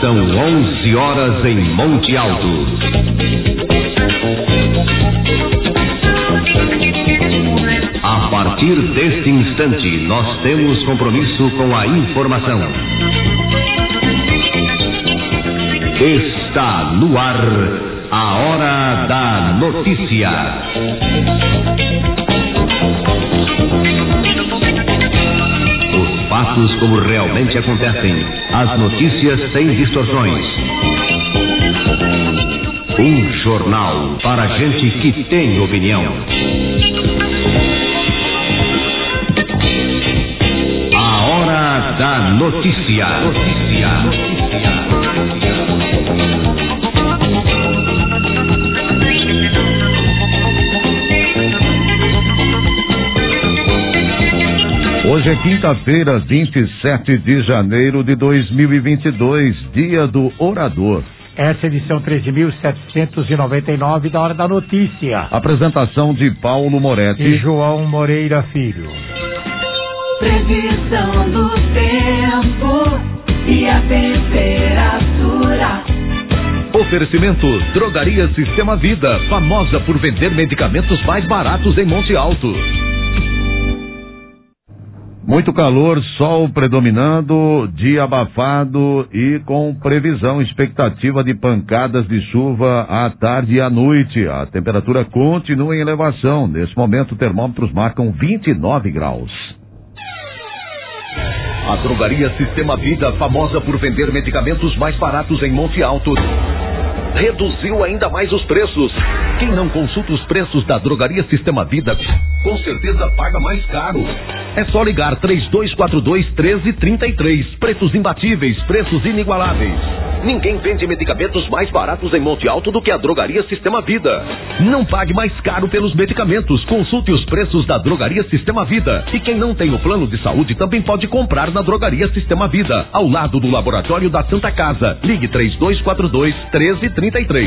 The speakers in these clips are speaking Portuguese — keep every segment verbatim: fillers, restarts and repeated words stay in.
São onze horas em Monte Alto. A partir deste instante, nós temos compromisso com a informação. Está no ar a Hora da Notícia. Os fatos como realmente acontecem. As notícias sem distorções. Um jornal para gente que tem opinião. A Hora da Notícia. Notícia. Notícia. Hoje é quinta-feira, vinte e sete de janeiro de dois mil e vinte e dois, dia do orador. Essa é a edição treze mil setecentos e noventa e nove da Hora da Notícia. Apresentação de Paulo Moretti e João Moreira Filho. Previsão do tempo e a temperatura. Oferecimento Drogaria Sistema Vida, famosa por vender medicamentos mais baratos em Monte Alto. Muito calor, sol predominando, dia abafado e com previsão, expectativa de pancadas de chuva à tarde e à noite. A temperatura continua em elevação. Nesse momento, termômetros marcam vinte e nove graus. A Drogaria Sistema Vida, famosa por vender medicamentos mais baratos em Monte Alto, reduziu ainda mais os preços. Quem não consulta os preços da Drogaria Sistema Vida, com certeza paga mais caro. É só ligar três dois quatro dois, um três três três. Preços imbatíveis, preços inigualáveis. Ninguém vende medicamentos mais baratos em Monte Alto do que a Drogaria Sistema Vida. Não pague mais caro pelos medicamentos. Consulte os preços da Drogaria Sistema Vida. E quem não tem o plano de saúde também pode comprar na Drogaria Sistema Vida, ao lado do Laboratório da Santa Casa. Ligue três dois quatro dois, um três três três.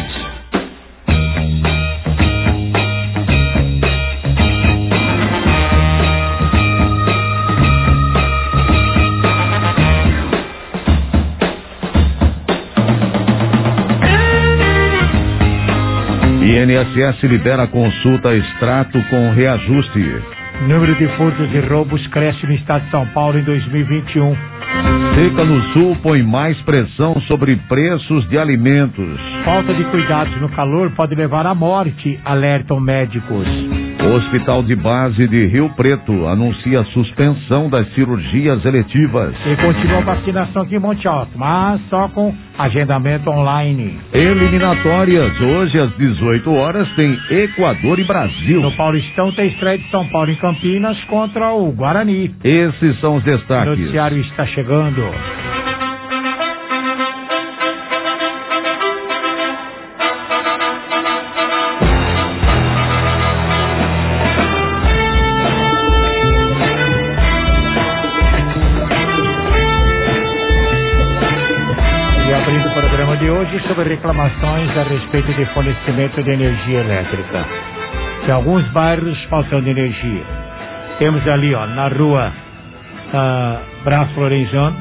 I N S S libera consulta extrato com reajuste. Número de furtos e roubos cresce no estado de São Paulo em dois mil e vinte e um. Seca no Sul põe mais pressão sobre preços de alimentos. Falta de cuidados no calor pode levar à morte, alertam médicos. O Hospital de Base de Rio Preto anuncia suspensão das cirurgias eletivas. E continua a vacinação aqui em Monte Alto, mas só com agendamento online. Eliminatórias, hoje às dezoito horas tem Equador e Brasil. No Paulistão tem estreia de São Paulo em Campinas contra o Guarani. Esses são os destaques. O noticiário está chegando. De hoje sobre reclamações a respeito de fornecimento de energia elétrica. Tem alguns bairros faltando energia. Temos ali, ó, na rua uh, Brás Florenzano,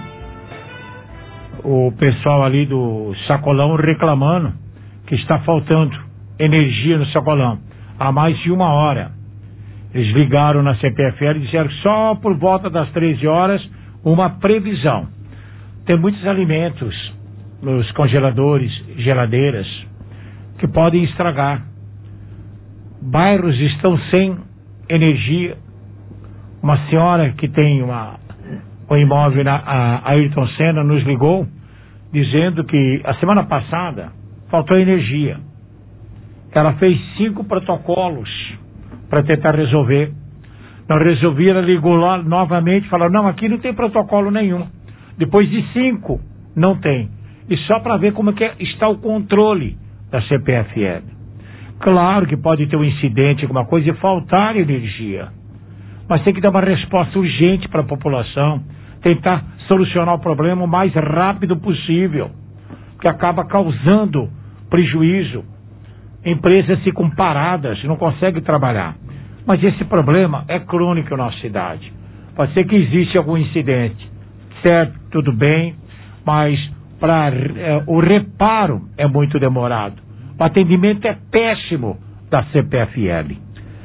o pessoal ali do Sacolão reclamando que está faltando energia no Sacolão há mais de uma hora. Eles ligaram na C P F L e disseram só por volta das treze horas uma previsão. Tem muitos alimentos nos congeladores, geladeiras, que podem estragar. Bairros estão sem energia. Uma senhora que tem uma, um imóvel na a Ayrton Senna nos ligou dizendo que a semana passada faltou energia. Ela fez cinco protocolos para tentar resolver. Não resolvia, ela ligou lá novamente e falou, não, aqui não tem protocolo nenhum. Depois de cinco, não tem. E só para ver como é que está o controle da C P F L. Claro que pode ter um incidente, alguma coisa, e faltar energia. Mas tem que dar uma resposta urgente para a população. Tentar solucionar o problema o mais rápido possível. Que acaba causando prejuízo. Empresas ficam paradas, não conseguem trabalhar. Mas esse problema é crônico na nossa cidade. Pode ser que exista algum incidente. Certo, tudo bem, mas para é, o reparo é muito demorado. O atendimento é péssimo da C P F L.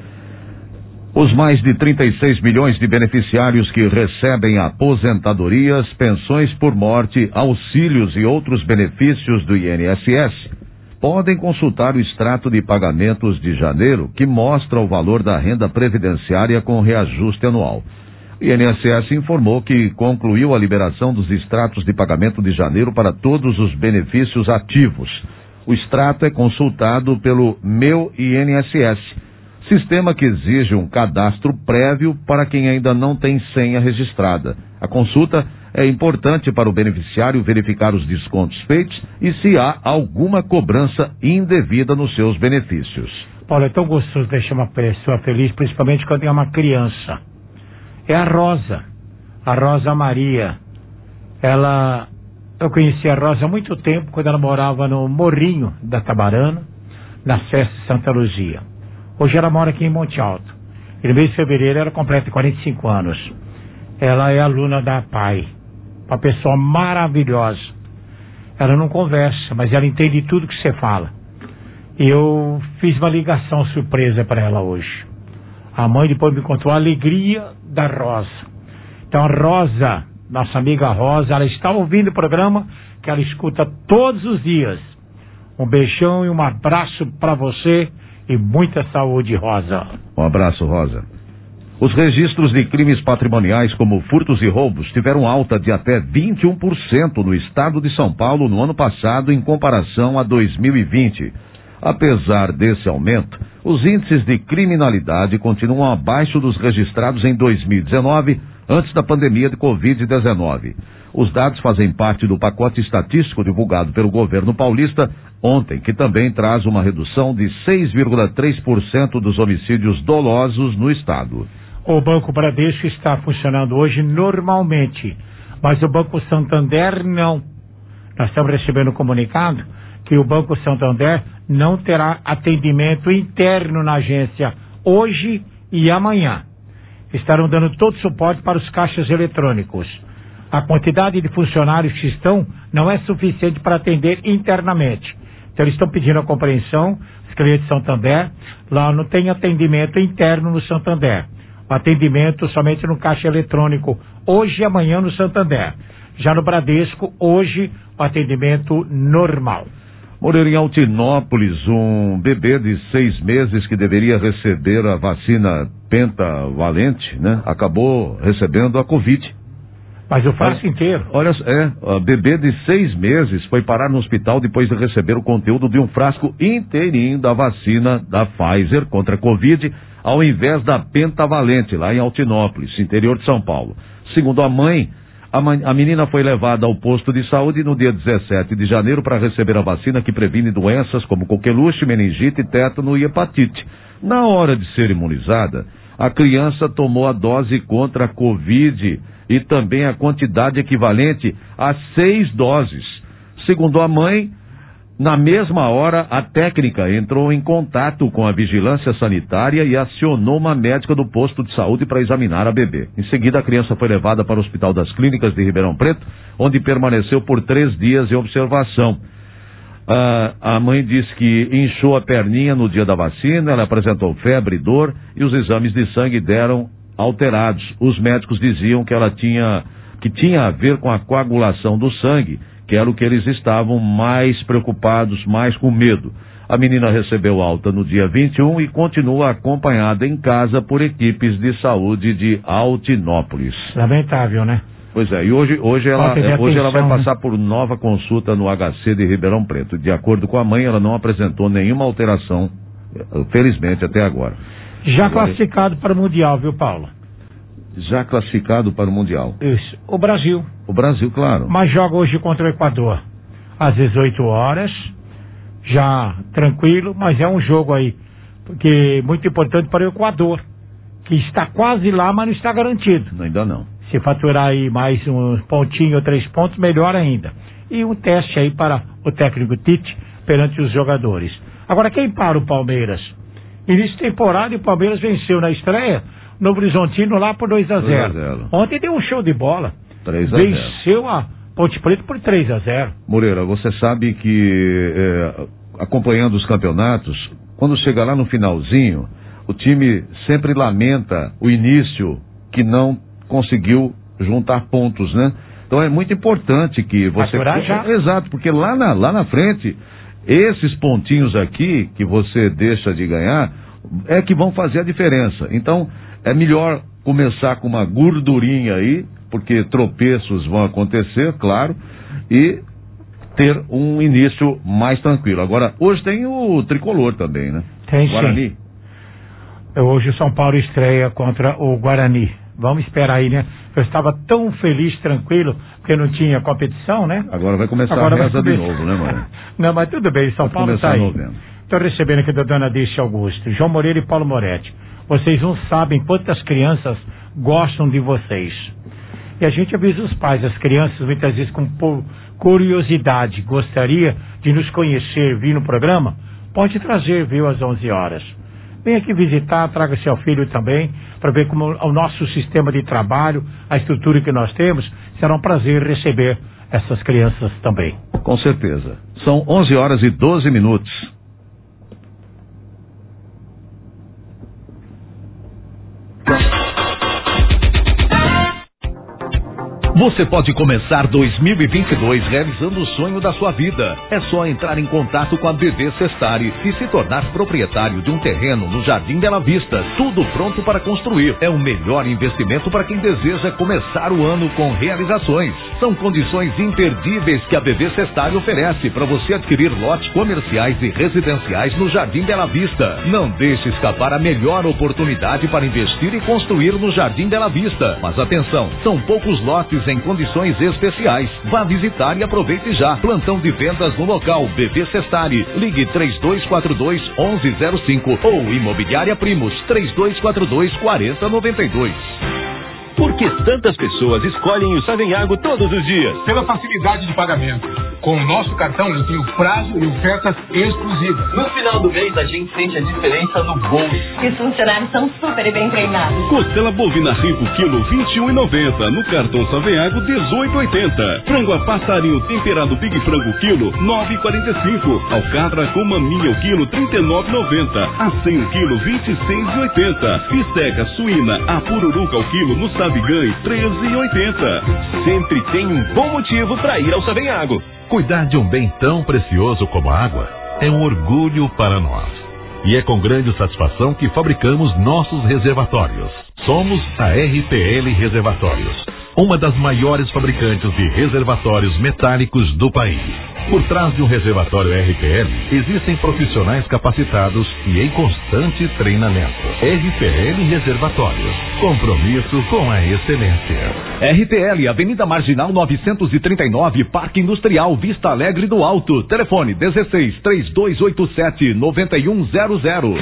Os mais de trinta e seis milhões de beneficiários que recebem aposentadorias, pensões por morte, auxílios e outros benefícios do I N S S podem consultar o extrato de pagamentos de janeiro, que mostra o valor da renda previdenciária com reajuste anual. O I N S S informou que concluiu a liberação dos extratos de pagamento de janeiro para todos os benefícios ativos. O extrato é consultado pelo Meu I N S S, sistema que exige um cadastro prévio para quem ainda não tem senha registrada. A consulta é importante para o beneficiário verificar os descontos feitos e se há alguma cobrança indevida nos seus benefícios. Paulo, é tão gostoso deixar uma pessoa feliz, principalmente quando é uma criança. É a Rosa, a Rosa Maria. Ela, eu conheci a Rosa há muito tempo, quando ela morava no Morrinho da Tabarana, na Festa Santa Luzia. Hoje ela mora aqui em Monte Alto. E no mês de fevereiro ela completa quarenta e cinco anos. Ela é aluna da P A I. Uma pessoa maravilhosa. Ela não conversa, mas ela entende tudo que você fala. E eu fiz uma ligação surpresa para ela hoje. A mãe depois me contou a alegria da Rosa. Então a Rosa, nossa amiga Rosa, ela está ouvindo o programa que ela escuta todos os dias. Um beijão e um abraço para você e muita saúde, Rosa. Um abraço, Rosa. Os registros de crimes patrimoniais como furtos e roubos tiveram alta de até vinte e um por cento no estado de São Paulo no ano passado em comparação a dois mil e vinte. Apesar desse aumento, os índices de criminalidade continuam abaixo dos registrados em dois mil e dezenove, antes da pandemia de covid dezenove. Os dados fazem parte do pacote estatístico divulgado pelo governo paulista ontem, que também traz uma redução de seis vírgula três por cento dos homicídios dolosos no estado. O Banco Bradesco está funcionando hoje normalmente, mas o Banco Santander não. Nós estamos recebendo um comunicado que o Banco Santander não terá atendimento interno na agência hoje e amanhã. Estarão dando todo suporte para os caixas eletrônicos. A quantidade de funcionários que estão não é suficiente para atender internamente. Então eles estão pedindo a compreensão, os clientes de Santander, lá não tem atendimento interno no Santander. O atendimento somente no caixa eletrônico, hoje e amanhã no Santander. Já no Bradesco, hoje, o atendimento normal. Moreira, em Altinópolis, um bebê de seis meses que deveria receber a vacina pentavalente, né, acabou recebendo a Covid. Mas o frasco inteiro? Olha, é, a bebê de seis meses foi parar no hospital depois de receber o conteúdo de um frasco inteirinho da vacina da Pfizer contra a Covid, ao invés da pentavalente, lá em Altinópolis, interior de São Paulo. Segundo a mãe, a, mãe, a menina foi levada ao posto de saúde no dia dezessete de janeiro para receber a vacina que previne doenças como coqueluche, meningite, tétano e hepatite. Na hora de ser imunizada, a criança tomou a dose contra a Covid e também a quantidade equivalente a seis doses. Segundo a mãe, na mesma hora, a técnica entrou em contato com a vigilância sanitária e acionou uma médica do posto de saúde para examinar a bebê. Em seguida, a criança foi levada para o Hospital das Clínicas de Ribeirão Preto, onde permaneceu por três dias em observação. Ah, a mãe disse que inchou a perninha no dia da vacina, ela apresentou febre e dor e os exames de sangue deram alterados. Os médicos diziam que ela tinha, que tinha a ver com a coagulação do sangue, que era o que eles estavam mais preocupados, mais com medo. A menina recebeu alta no dia vinte e um e continua acompanhada em casa por equipes de saúde de Altinópolis. Lamentável, né? Pois é, e hoje, hoje, ela, hoje atenção, ela vai né? passar por nova consulta no H C de Ribeirão Preto. De acordo com a mãe, ela não apresentou nenhuma alteração, felizmente, até agora. Já agora, classificado para o Mundial, viu, Paulo? Já classificado para o Mundial. Isso. O Brasil. O Brasil, claro. Mas joga hoje contra o Equador. Às dezoito horas. Já tranquilo, mas é um jogo aí. Porque muito importante para o Equador. Que está quase lá, mas não está garantido. Ainda não. Se faturar aí mais um pontinho ou três pontos, melhor ainda. E um teste aí para o técnico Tite perante os jogadores. Agora, quem para o Palmeiras? Início de temporada e o Palmeiras venceu na estreia Novo Horizontino lá por dois a zero. Ontem deu um show de bola. três a zero. Venceu a Ponte Preta por três a zero. Moreira, você sabe que é, acompanhando os campeonatos, quando chega lá no finalzinho, o time sempre lamenta o início que não conseguiu juntar pontos, né? Então é muito importante que você... Já. Exato, porque lá na, lá na frente, esses pontinhos aqui que você deixa de ganhar é que vão fazer a diferença. Então é melhor começar com uma gordurinha aí, porque tropeços vão acontecer, claro, e ter um início mais tranquilo. Agora, hoje tem o tricolor também, né? Tem, Guarani. sim. Hoje o São Paulo estreia contra o Guarani. Vamos esperar aí, né? Eu estava tão feliz, tranquilo, porque não tinha competição, né? Agora vai começar Agora a reza começar... de novo, né, mano? Não, mas tudo bem, São vai Paulo está aí. Novembro. Estou recebendo aqui da dona Deixa Augusto, João Moreira e Paulo Moretti. Vocês não sabem quantas crianças gostam de vocês. E a gente avisa os pais, as crianças muitas vezes com curiosidade, gostaria de nos conhecer, vir no programa, pode trazer, viu, às onze horas. Vem aqui visitar, traga seu filho também, para ver como o nosso sistema de trabalho, a estrutura que nós temos, será um prazer receber essas crianças também. Com certeza. São onze horas e doze minutos. Você pode começar dois mil e vinte e dois realizando o sonho da sua vida. É só entrar em contato com a B V Sestari e se tornar proprietário de um terreno no Jardim Bela Vista. Tudo pronto para construir. É o melhor investimento para quem deseja começar o ano com realizações. São condições imperdíveis que a B V Sestari oferece para você adquirir lotes comerciais e residenciais no Jardim Bela Vista. Não deixe escapar a melhor oportunidade para investir e construir no Jardim Bela Vista. Mas atenção, são poucos lotes em condições especiais. Vá visitar e aproveite já. Plantão de vendas no local B V Sestari. Ligue três dois quatro dois, onze zero cinco ou Imobiliária Primos três dois quatro dois, quatro zero nove dois. Por que tantas pessoas escolhem o Savenhago todos os dias? Pela facilidade de pagamento. Com o nosso cartão eu tenho prazo e ofertas exclusivas. No final do mês a gente sente a diferença no bolso. E os funcionários são super bem treinados. Costela bovina rico quilo vinte e um e noventa. No cartão Savenhago dezoito e oitenta. Frango a passarinho temperado Big Frango quilo nove e quarenta e cinco. Alcatra com maminha o quilo trinta e nove e noventa. Assim o quilo vinte e seis e oitenta. Bisteca suína a pururuca ao quilo no Sabiganhe treze e oitenta. Sempre tem um bom motivo para ir ao Savenhago. Cuidar de um bem tão precioso como a água é um orgulho para nós. E é com grande satisfação que fabricamos nossos reservatórios. Somos a R P L Reservatórios, uma das maiores fabricantes de reservatórios metálicos do país. Por trás de um reservatório R P L, existem profissionais capacitados e em constante treinamento. R P L Reservatórios, compromisso com a excelência. R P L, Avenida Marginal novecentos e trinta e nove, Parque Industrial, Vista Alegre do Alto. Telefone dezesseis, três dois oito sete, nove um zero zero.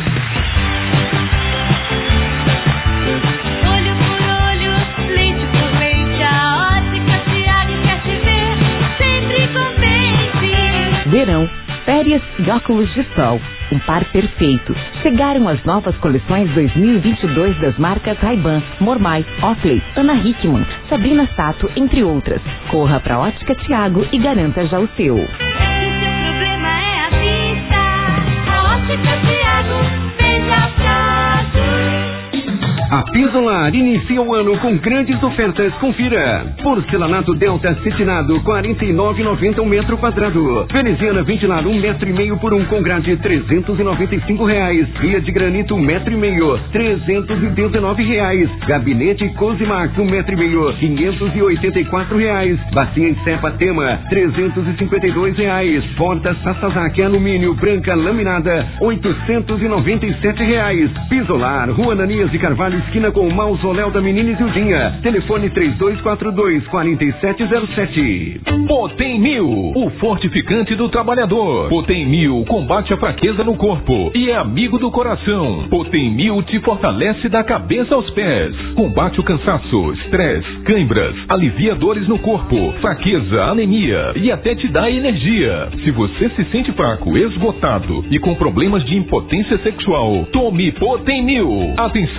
Verão, férias e óculos de sol. Um par perfeito. Chegaram as novas coleções dois mil e vinte e dois das marcas Ray-Ban, Mormai, Oakley, Ana Hickman, Sabrina Sato, entre outras. Corra pra Ótica Thiago e garanta já o seu. Se o seu problema é a vista, a Ótica Thiago veja prazo. A Pisolar inicia o ano com grandes ofertas. Confira. Porcelanato Delta cetinado quarenta e nove reais e noventa centavos um metro quadrado. Veneziana ventilar um metro e meio por um com grade trezentos e noventa e cinco reais. Via de granito um metro e meio trezentos e dezenove reais. Gabinete Cosimax um metro e meio quinhentos e oitenta e quatro reais. Bacia em cepa Tema trezentos e cinquenta e dois reais. Porta Sasazaki alumínio branca laminada oitocentos e noventa e sete reais. Pisolar Rua Ananias de Carvalho esquina com o Mausoléu da Menina Isildinha. Telefone três dois quatro dois, quatro sete zero sete. Potem Mil, o fortificante do trabalhador. Potem Mil combate a fraqueza no corpo e é amigo do coração. Potem Mil te fortalece da cabeça aos pés. Combate o cansaço, estresse, cãibras, alivia dores no corpo, fraqueza, anemia e até te dá energia. Se você se sente fraco, esgotado e com problemas de impotência sexual, tome Potem Mil. Atenção, Potem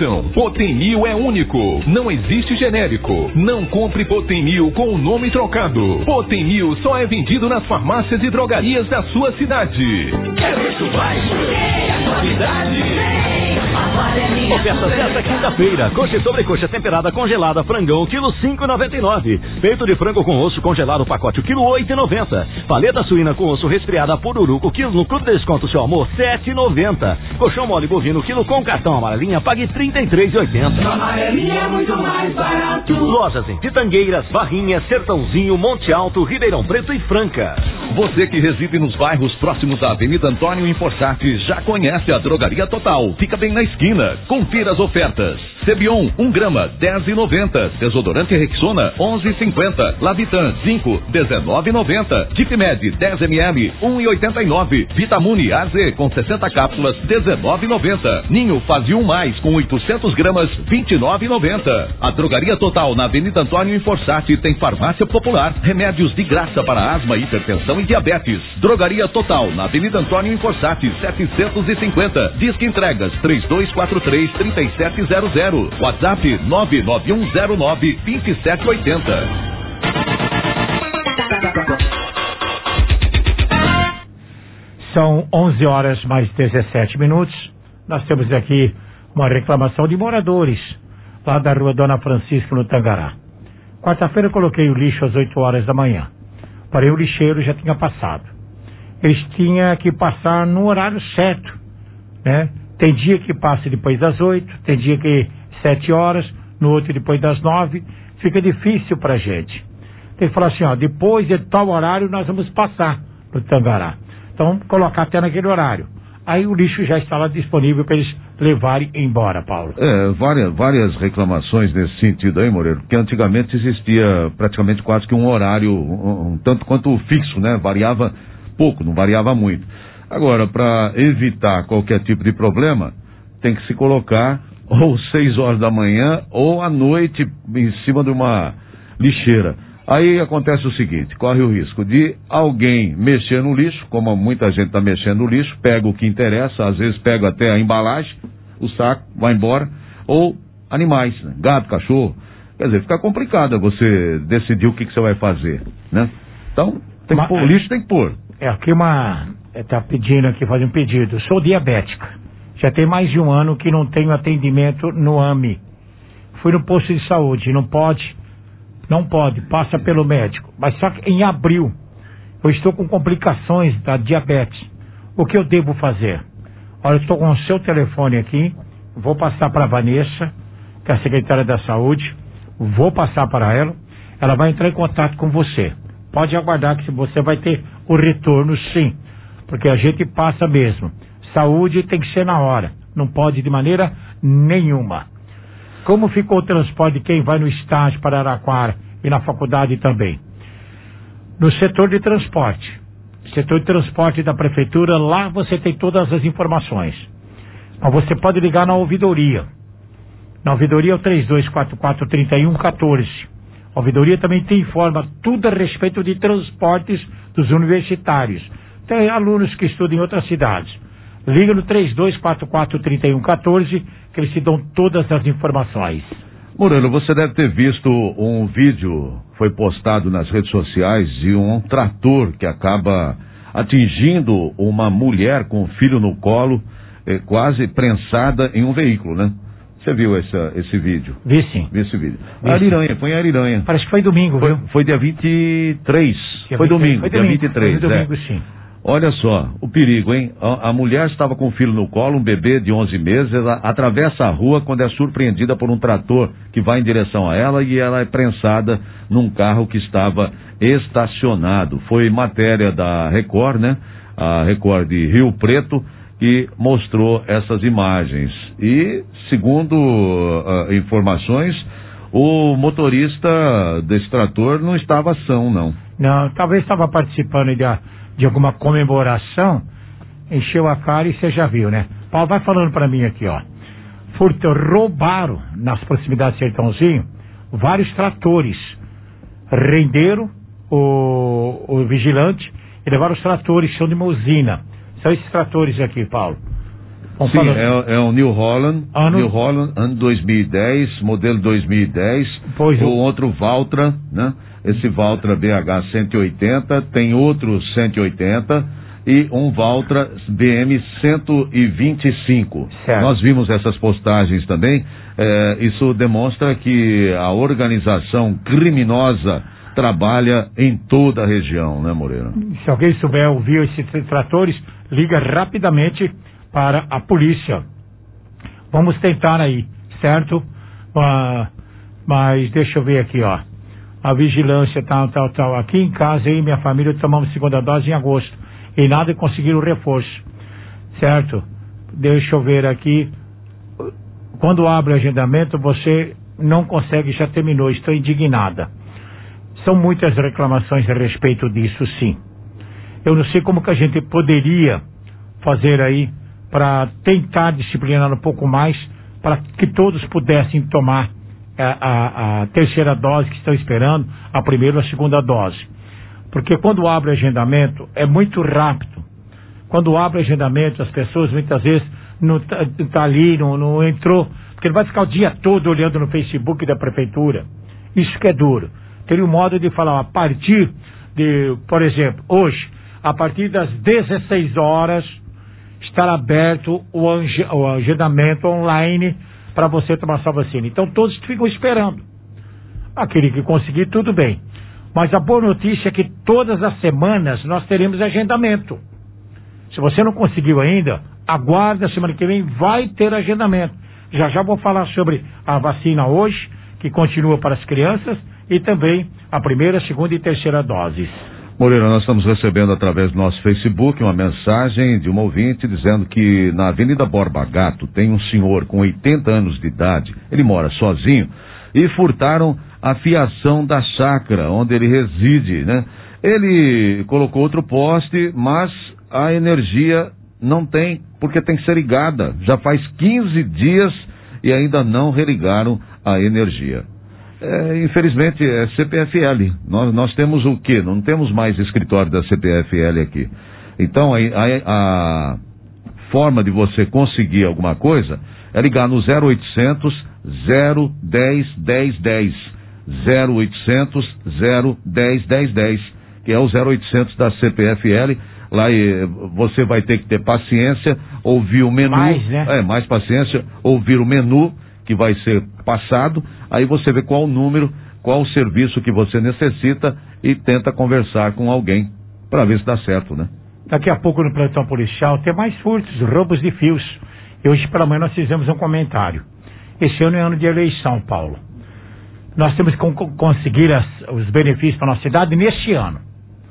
Potemil é único, não existe genérico. Não compre Potemil com o nome trocado. Potemil só é vendido nas farmácias e drogarias da sua cidade. Quer preço baixo? É qualidade. Ofertas desta quinta-feira: coxa e sobrecoxa temperada congelada frangão, quilo cinco e noventa e nove. Peito de frango com osso congelado pacote, quilo oito e noventa. Paleta suína com osso resfriada pururuco, quilo no Clube Desconto Seu Amor, sete e noventa. Colchão mole bovino, quilo com cartão amarelinha, pague trinta e três e oitenta. Amarelinha é muito mais barato. Lojas em Pitangueiras, Barrinha, Sertãozinho, Monte Alto, Ribeirão Preto e Franca. Você que reside nos bairros próximos à Avenida Antônio em Forçate já conhece a Drogaria Total. Fica bem na esquina. Confira as ofertas. Cebion, um grama, dez e noventa. Desodorante Rexona, onze e cinquenta. Lavitan, cinco, dezenove e noventa. Dipmed, dez mililitros, um e oitenta e nove. Vitamune A Z com sessenta cápsulas, dezenove e noventa. Ninho Fazia um mais com oitocentos gramas, vinte e nove e noventa. A Drogaria Total na Avenida Antônio em Forçate tem farmácia popular, remédios de graça para asma, hipertensão e diabetes. Drogaria Total na Avenida Antônio em Forçate, setecentos e cinquenta. Disque entregas três dois quatro três, três sete zero zero. WhatsApp nove nove um zero nove, dois sete oito zero. São onze horas mais dezessete minutos. Nós temos aqui uma reclamação de moradores lá da rua Dona Francisca, no Tangará. Quarta-feira eu coloquei o lixo às oito horas da manhã. Porém, o lixeiro já tinha passado. Eles tinham que passar no horário certo, né? Tem dia que passa depois das oito, tem dia que sete horas, no outro depois das nove. Fica difícil pra gente. Tem que falar assim, ó, depois de tal horário nós vamos passar no Tangará. Então, colocar até naquele horário. Aí o lixo já está lá disponível para eles levarem embora, Paulo. É, várias, várias reclamações nesse sentido aí, Moreira, porque antigamente existia praticamente quase que um horário, um, um tanto quanto fixo, né? Variava pouco, não variava muito. Agora, para evitar qualquer tipo de problema, tem que se colocar ou seis horas da manhã ou à noite em cima de uma lixeira. Aí acontece o seguinte, corre o risco de alguém mexer no lixo, como muita gente está mexendo no lixo, pega o que interessa, às vezes pega até a embalagem, o saco, vai embora, ou animais, né? Gato, cachorro. Quer dizer, fica complicado você decidir o que, que você vai fazer, né? Então, tem que pôr, o lixo tem que pôr. É aqui uma... Está pedindo aqui, fazer um pedido. Sou diabética. Já tem mais de um ano que não tenho atendimento no A M I. Fui no posto de saúde, não pode, não pode, passa pelo médico. Mas só que em abril, eu estou com complicações da diabetes. O que eu devo fazer? Olha, eu estou com o seu telefone aqui, vou passar para a Vanessa, que é a secretária da saúde, vou passar para ela, ela vai entrar em contato com você. Pode aguardar que você vai ter o retorno, sim. Porque a gente passa mesmo. Saúde tem que ser na hora. Não pode de maneira nenhuma. Como ficou o transporte de quem vai no estágio para Araraquara e na faculdade também? No setor de transporte. Setor de transporte da prefeitura, lá você tem todas as informações. Mas você pode ligar na ouvidoria. Na ouvidoria é o três dois quatro quatro, três um um quatro. A ouvidoria também te informa tudo a respeito de transportes dos universitários. Tem alunos que estudam em outras cidades. Liga no três dois quatro quatro, três um um quatro, que eles te dão todas as informações. Murilo, você deve ter visto um vídeo, foi postado nas redes sociais, de um trator que acaba atingindo uma mulher com um filho no colo, eh, quase prensada em um veículo, né? Você viu essa, esse vídeo? Vi sim. Vi esse vídeo. Vi Ariranha, sim. foi em Ariranha. Parece que foi domingo, foi, viu? Foi dia vinte e três. Dia foi vinte e três. domingo, Foi dia domingo, vinte e três. Foi domingo, é. sim. Olha só, o perigo, hein? A, a mulher estava com um filho no colo, um bebê de onze meses, ela atravessa a rua quando é surpreendida por um trator que vai em direção a ela e ela é prensada num carro que estava estacionado. Foi matéria da Record, né? A Record de Rio Preto, que mostrou essas imagens. E, segundo uh, informações, o motorista desse trator não estava são, não. Não, talvez estava participando de, de alguma comemoração, encheu a cara e você já viu, né? Paulo, vai falando para mim aqui, ó. Furto, roubaram nas proximidades de Sertãozinho vários tratores. Renderam o, o vigilante e levaram os tratores, são de uma usina. São esses tratores aqui, Paulo. Sim, é, é o New Holland, ano... New Holland, ano dois mil e dez, modelo dois mil e dez, pois o eu... outro Valtra, né? Esse Valtra B H cento e oitenta, tem outro cento e oitenta e um Valtra B M cento e vinte e cinco. Certo. Nós vimos essas postagens também, é, isso demonstra que a organização criminosa trabalha em toda a região, né, Moreira? Se alguém souber ouvir esses tratores, liga rapidamente para a polícia. Vamos tentar aí, certo? Uh, mas deixa eu ver aqui, ó. A vigilância tal, tal, tal. Aqui em casa, eu e minha família tomamos segunda dose em agosto. E nada conseguiram reforço. Certo? Deixa eu ver aqui. Quando abre o agendamento, você não consegue, já terminou. Estou indignada. São muitas reclamações a respeito disso, sim. Eu não sei como que a gente poderia fazer aí para tentar disciplinar um pouco mais, para que todos pudessem tomar a, a, a terceira dose que estão esperando, a primeira ou a segunda dose. Porque quando abre agendamento, é muito rápido. Quando abre agendamento, as pessoas muitas vezes não tá, tá ali, não, não entrou, porque ele vai ficar o dia todo olhando no Facebook da prefeitura. Isso que é duro. Teria um modo de falar, a partir de, por exemplo, hoje, a partir das dezesseis horas, estar aberto o, o agendamento online para você tomar sua vacina. Então todos ficam esperando. Aquele que conseguir, tudo bem. Mas a boa notícia é que todas as semanas nós teremos agendamento. Se você não conseguiu ainda, aguarde, a semana que vem vai ter agendamento. Já já vou falar sobre a vacina hoje, que continua para as crianças, e também a primeira, segunda e terceira doses. Moreira, nós estamos recebendo através do nosso Facebook uma mensagem de uma ouvinte dizendo que na Avenida Borba Gato tem um senhor com oitenta anos de idade, ele mora sozinho, e furtaram a fiação da chácara onde ele reside, né? Ele colocou outro poste, mas a energia não tem, porque tem que ser ligada. Já faz quinze dias e ainda não religaram a energia. É, infelizmente é C P F L. Nós, nós temos o quê? Não temos mais escritório da C P F L aqui. Então a, a, a forma de você conseguir alguma coisa é ligar no zero oitocentos, zero dez, dez, dez. zero oitocentos, zero dez, dez, dez, que é o zero oitocentos da C P F L. Lá você vai ter que ter paciência, ouvir o menu. Mais, né? É, mais paciência, ouvir o menu que vai ser passado, aí você vê qual o número, qual o serviço que você necessita e tenta conversar com alguém para ver se dá certo, né? Daqui a pouco no plantão policial tem mais furtos, roubos de fios. E hoje pela manhã nós fizemos um comentário. Esse ano é ano de eleição, Paulo. Nós temos que conseguir as, os benefícios para a nossa cidade neste ano.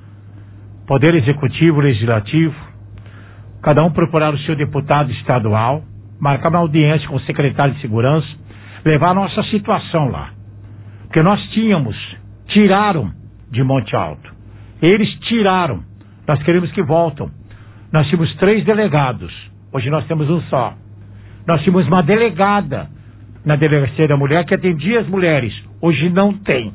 Poder Executivo, Legislativo, cada um procurar o seu deputado estadual, marcar uma audiência com o secretário de Segurança, levar a nossa situação lá. Porque nós tínhamos, tiraram de Monte Alto. Eles tiraram. Nós queremos que voltem. Nós tínhamos três delegados. Hoje nós temos um só. Nós tínhamos uma delegada na Delegacia da Mulher que atendia as mulheres. Hoje não tem.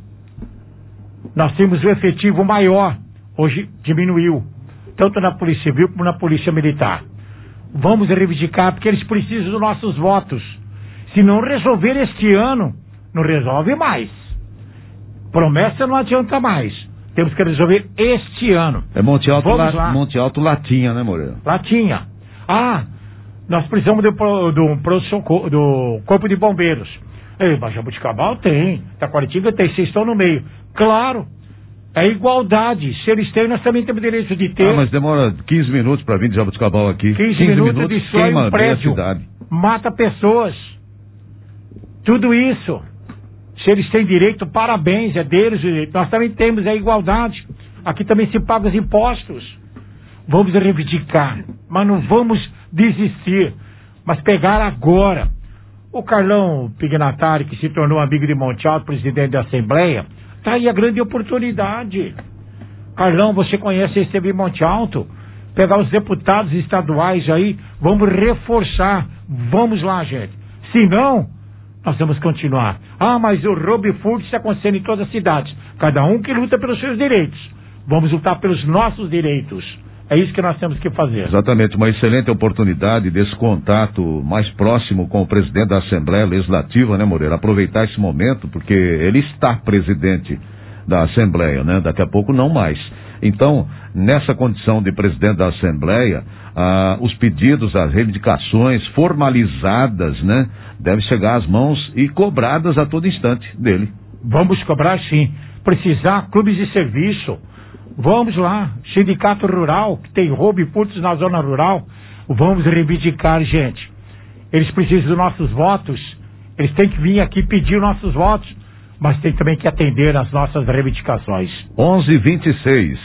Nós temos um efetivo maior. Hoje diminuiu. Tanto na Polícia Civil como na Polícia Militar. Vamos reivindicar, porque eles precisam dos nossos votos. Se não resolver este ano, não resolve mais. Promessa não adianta mais. Temos que resolver este ano. É Monte Alto, La, Monte Alto Latinha, né, Moreira? Latinha. Ah, nós precisamos do, do, do, do Corpo de Bombeiros. Ei, mas Jabuticabal tem, Taquaritinga tem, vocês estão no meio. Claro. É igualdade. Se eles têm, nós também temos direito de ter. Ah, mas demora quinze minutos para vir de Jabuticabal aqui. quinze, quinze minutos, minutos destrói um prédio. Mata pessoas. Tudo isso. Se eles têm direito, parabéns, é deles o direito. Nós também temos a igualdade. Aqui também se pagam os impostos. Vamos reivindicar, mas não vamos desistir. Mas pegar agora. O Carlão Pignatari, que se tornou amigo de Monte Alto, presidente da Assembleia, tá aí a grande oportunidade. Carlão, você conhece esse em Monte Alto? Pegar os deputados estaduais aí, vamos reforçar. Vamos lá, gente. Se não, nós vamos continuar. Ah, mas o roubo e furto está acontecendo em todas as cidades. Cada um que luta pelos seus direitos. Vamos lutar pelos nossos direitos. É isso que nós temos que fazer. Exatamente, uma excelente oportunidade desse contato mais próximo com o presidente da Assembleia Legislativa, né, Moreira? Aproveitar esse momento, porque ele está presidente da Assembleia, né? Daqui a pouco não mais. Então, nessa condição de presidente da Assembleia, ah, os pedidos, as reivindicações formalizadas, né? Devem chegar às mãos e cobradas a todo instante dele. Vamos cobrar sim. Precisar, clubes de serviço. Vamos lá, sindicato rural, que tem roubo e furtos na zona rural, vamos reivindicar, gente. Eles precisam dos nossos votos, eles têm que vir aqui pedir nossos votos, mas tem também que atender às nossas reivindicações. onze e vinte e seis.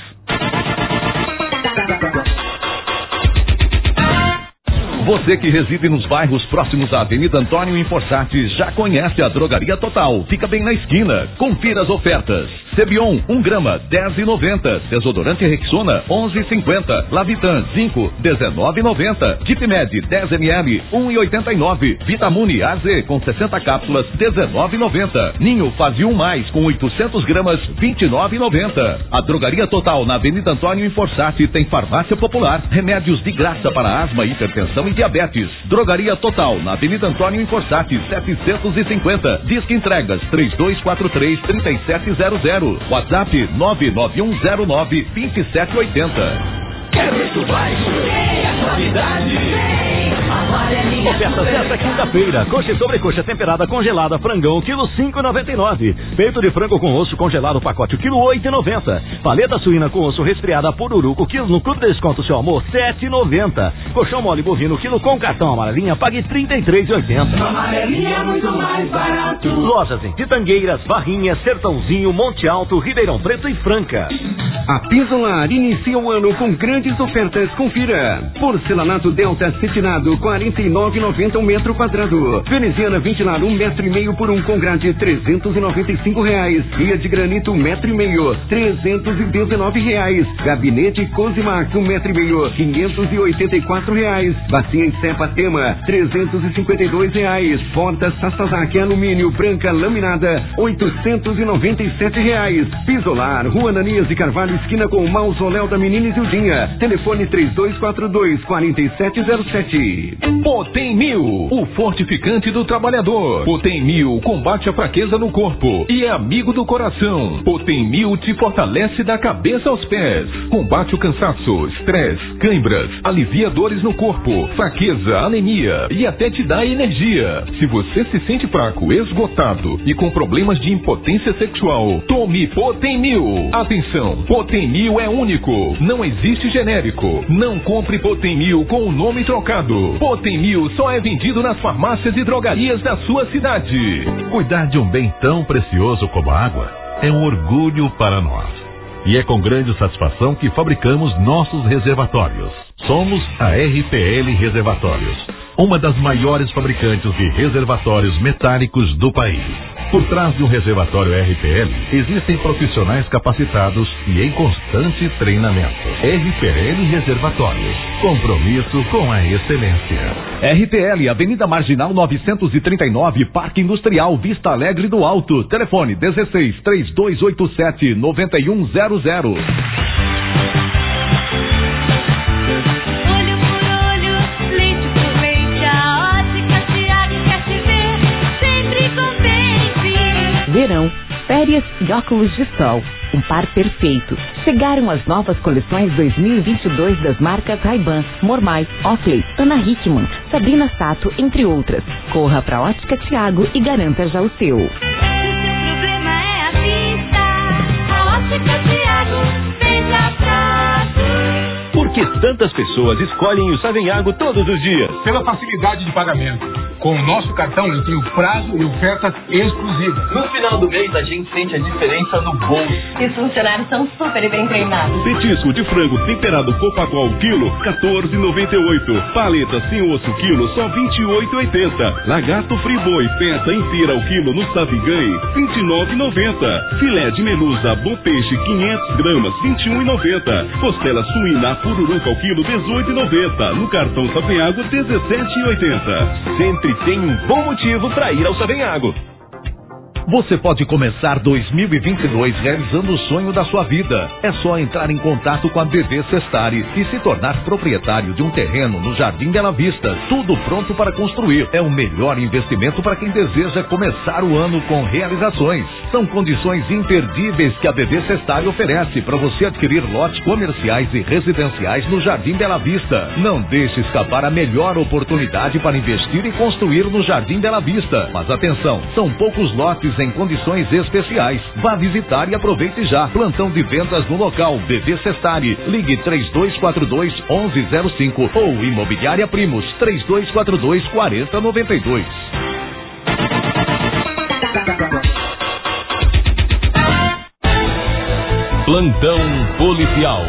Você que reside nos bairros próximos à Avenida Antônio Inforsati já conhece a Drogaria Total. Fica bem na esquina. Confira as ofertas. Cebion, um grama, dez e noventa. Desodorante Rexona, onze e cinquenta. Lavitan, cinco, dezenove e noventa. Dipmed, dez mililitros, um e oitenta e nove. Vitamune A Z, com sessenta cápsulas, dezenove e noventa. Ninho Fase um mais, com oitocentos gramas, vinte e nove e noventa. A Drogaria Total, na Avenida Antônio Inforsati, tem farmácia popular, remédios de graça para asma, hipertensão e diabetes. Drogaria Total, na Avenida Antônio Inforsati, setecentos e cinquenta. Disque entregas três dois quatro três, três sete zero zero. WhatsApp nove nove um zero nove, dois sete oito zero. Quer preço baixo? Tem a qualidade. Ofertas desta quinta-feira: coxa e sobrecoxa temperada congelada frangão, quilo cinco e noventa e nove. Peito de frango com osso congelado pacote, quilo oito e noventa. Paleta suína com osso resfriada pururuco, quilo no Clube de Desconto Seu Amor, sete e noventa. Colchão mole bovino, quilo com cartão amarelinha, pague trinta e três e oitenta. Amarelinha é muito mais barato. Lojas em Pitangueiras, Barrinhas, Sertãozinho, Monte Alto, Ribeirão Preto e Franca. A Pisolar inicia o ano com grandes ofertas. Confira: porcelanato Delta cetinado, quarenta e nove reais e noventa centavos um metro quadrado. Veneziana ventilar, um metro e meio por um com grade, trezentos e noventa e cinco reais. Guia de granito, um metro e meio, trezentos e dezenove reais. Gabinete Cosimax, um metro e meio, quinhentos e oitenta e quatro reais. Bacia em cepa Tema, trezentos e cinquenta e dois reais. Porta Sasazaki alumínio branca laminada, oitocentos e noventa e sete reais. Pisolar, Rua Ananias de Carvalho, esquina com o Mausoléu da Menina Isildinha. Telefone três dois quatro dois, quatro sete zero sete. Potem Mil, o fortificante do trabalhador. Potem Mil combate a fraqueza no corpo e é amigo do coração. Potem Mil te fortalece da cabeça aos pés. Combate o cansaço, estresse, cãibras, alivia dores no corpo, fraqueza, anemia e até te dá energia. Se você se sente fraco, esgotado e com problemas de impotência sexual, tome Potem Mil. Atenção, Potem Mil é único, não existe genérico. Não compre Potem Mil com o nome trocado. Potem Mil só é vendido nas farmácias e drogarias da sua cidade. Cuidar de um bem tão precioso como a água é um orgulho para nós. E é com grande satisfação que fabricamos nossos reservatórios. Somos a R P L Reservatórios, uma das maiores fabricantes de reservatórios metálicos do país. Por trás de um reservatório R P L, existem profissionais capacitados e em constante treinamento. R P L Reservatórios, compromisso com a excelência. R P L, Avenida Marginal novecentos e trinta e nove, Parque Industrial, Vista Alegre do Alto. Telefone dezesseis, três dois oito sete, nove um zero zero. Verão, férias e óculos de sol. Um par perfeito. Chegaram as novas coleções dois mil e vinte e dois das marcas Ray-Ban, Mormai, Oakley, Ana Hickman, Sabrina Sato, entre outras. Corra pra Ótica Thiago e garanta já o seu. O problema é a vista. A Ótica Thiago fez a prazo. Por que tantas pessoas escolhem o Savenhago todos os dias? Pela facilidade de pagamento. Com o nosso cartão eu tenho prazo e ofertas exclusivas. No final do mês a gente sente a diferença no bolso. E os funcionários são super bem treinados. Petisco de frango temperado Copacol quilo, quatorze reais e noventa e oito centavos. Paleta sem osso quilo, só vinte e oito reais e oitenta centavos. Lagarto Friboi peça inteira ao quilo no Savigãe, vinte e nove reais e noventa centavos. Filé de melusa Bom Peixe quinhentos gramas, vinte e um reais e noventa centavos. Costela suína Pururuca ao quilo, dezoito reais e noventa centavos. No cartão Savenhago, dezessete reais e oitenta centavos. Sempre tem um bom motivo para ir ao Savenhago. Você pode começar dois mil e vinte e dois realizando o sonho da sua vida. É só entrar em contato com a B V Sestari e se tornar proprietário de um terreno no Jardim Bela Vista. Tudo pronto para construir. É o melhor investimento para quem deseja começar o ano com realizações. São condições imperdíveis que a B V Sestari oferece para você adquirir lotes comerciais e residenciais no Jardim Bela Vista. Não deixe escapar a melhor oportunidade para investir e construir no Jardim Bela Vista. Mas atenção, são poucos lotes em condições especiais. Vá visitar e aproveite já. Plantão de vendas no local B V Sestari. Ligue três dois quatro dois, onze zero cinco ou Imobiliária Primos três dois quatro dois, quatro zero nove dois. Plantão policial.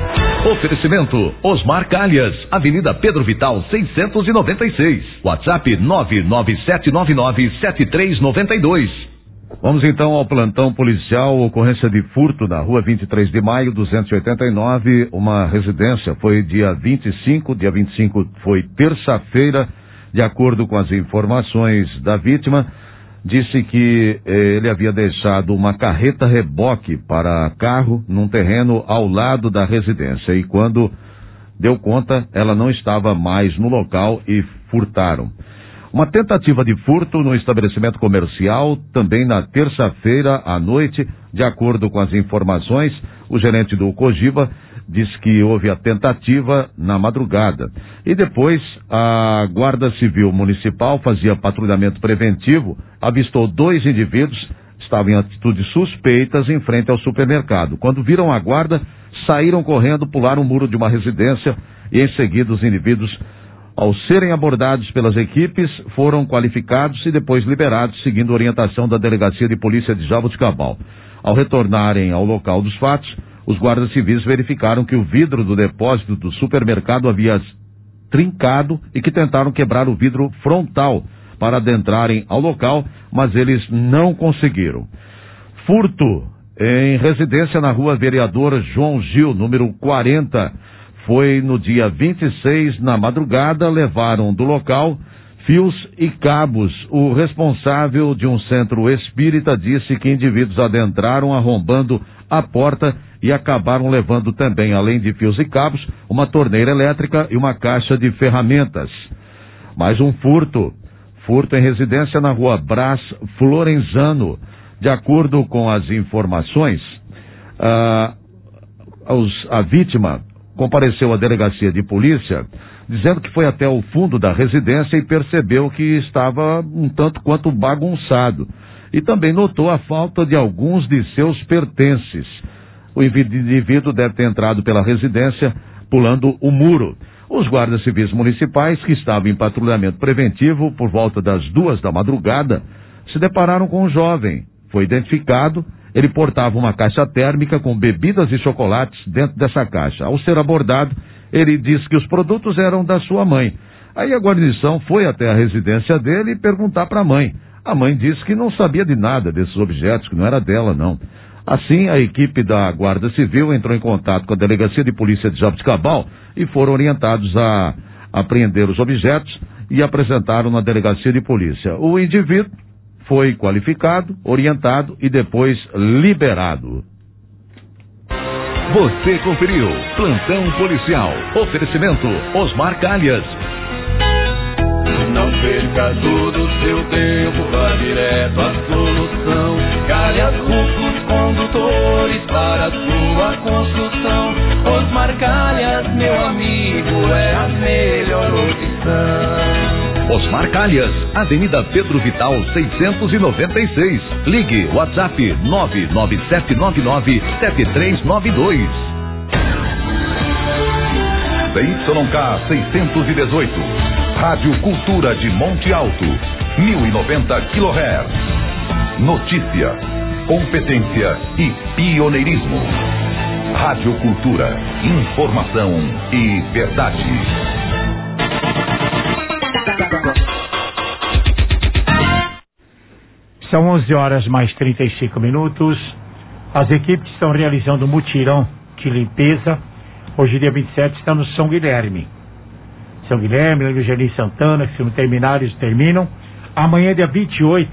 Oferecimento Osmar Calhas, Avenida Pedro Vital seiscentos e noventa e seis. WhatsApp nove nove sete nove nove sete três nove dois. Vamos então ao plantão policial. Ocorrência de furto na rua vinte e três de maio, duzentos e oitenta e nove, uma residência. Foi dia vinte e cinco, dia vinte e cinco foi terça-feira. De acordo com as informações da vítima, disse que eh, ele havia deixado uma carreta reboque para carro num terreno ao lado da residência e quando deu conta, ela não estava mais no local e furtaram. Uma tentativa de furto no estabelecimento comercial também na terça-feira à noite. De acordo com as informações, o gerente do Cogiba disse que houve a tentativa na madrugada. E depois, a Guarda Civil Municipal fazia patrulhamento preventivo, avistou dois indivíduos, estavam em atitudes suspeitas em frente ao supermercado. Quando viram a guarda, saíram correndo, pularam o muro de uma residência e em seguida os indivíduos, ao serem abordados pelas equipes, foram qualificados e depois liberados, seguindo orientação da Delegacia de Polícia de Jaboticabal. Ao retornarem ao local dos fatos, os guardas civis verificaram que o vidro do depósito do supermercado havia trincado e que tentaram quebrar o vidro frontal para adentrarem ao local, mas eles não conseguiram. Furto em residência na rua Vereador João Gil, número quarenta. Foi no dia vinte e seis, na madrugada, levaram do local fios e cabos. O responsável de um centro espírita disse que indivíduos adentraram arrombando a porta e acabaram levando também, além de fios e cabos, uma torneira elétrica e uma caixa de ferramentas. Mais um furto. Furto em residência na rua Brás Florenzano. De acordo com as informações, a, os, a vítima compareceu à delegacia de polícia, dizendo que foi até o fundo da residência e percebeu que estava um tanto quanto bagunçado. E também notou a falta de alguns de seus pertences. O indivíduo deve ter entrado pela residência pulando o muro. Os guardas civis municipais, que estavam em patrulhamento preventivo por volta das duas da madrugada, se depararam com um jovem. Foi identificado. Ele portava uma caixa térmica com bebidas e chocolates dentro dessa caixa. Ao ser abordado, ele disse que os produtos eram da sua mãe. Aí a guarnição foi até a residência dele e perguntar para a mãe. A mãe disse que não sabia de nada desses objetos, que não era dela, não. Assim, a equipe da Guarda Civil entrou em contato com a Delegacia de Polícia de Jaboticabal e foram orientados a apreender os objetos e apresentaram na Delegacia de Polícia. O indivíduo foi qualificado, orientado e depois liberado. Você conferiu Plantão Policial. Oferecimento Osmar Calhas. Não perca todo o seu tempo, vá direto à solução. Calhas Rufos Condutores para a sua construção. Osmar Calhas, meu amigo, é a melhor opção. Osmar Calhas, Avenida Pedro Vital seiscentos e noventa e seis. Ligue WhatsApp nove nove sete nove nove sete três nove dois. D Y K seiscentos e dezoito. Rádio Cultura de Monte Alto, mil e noventa quilohertz. Notícia, competência e pioneirismo. Rádio Cultura, informação e verdade. São onze horas mais trinta e cinco minutos. As equipes estão realizando um mutirão de limpeza. Hoje, dia vinte e sete, estamos no São Guilherme. São Guilherme, no Jardim Santana, que se não terminarem, eles terminam. Amanhã, dia vinte e oito,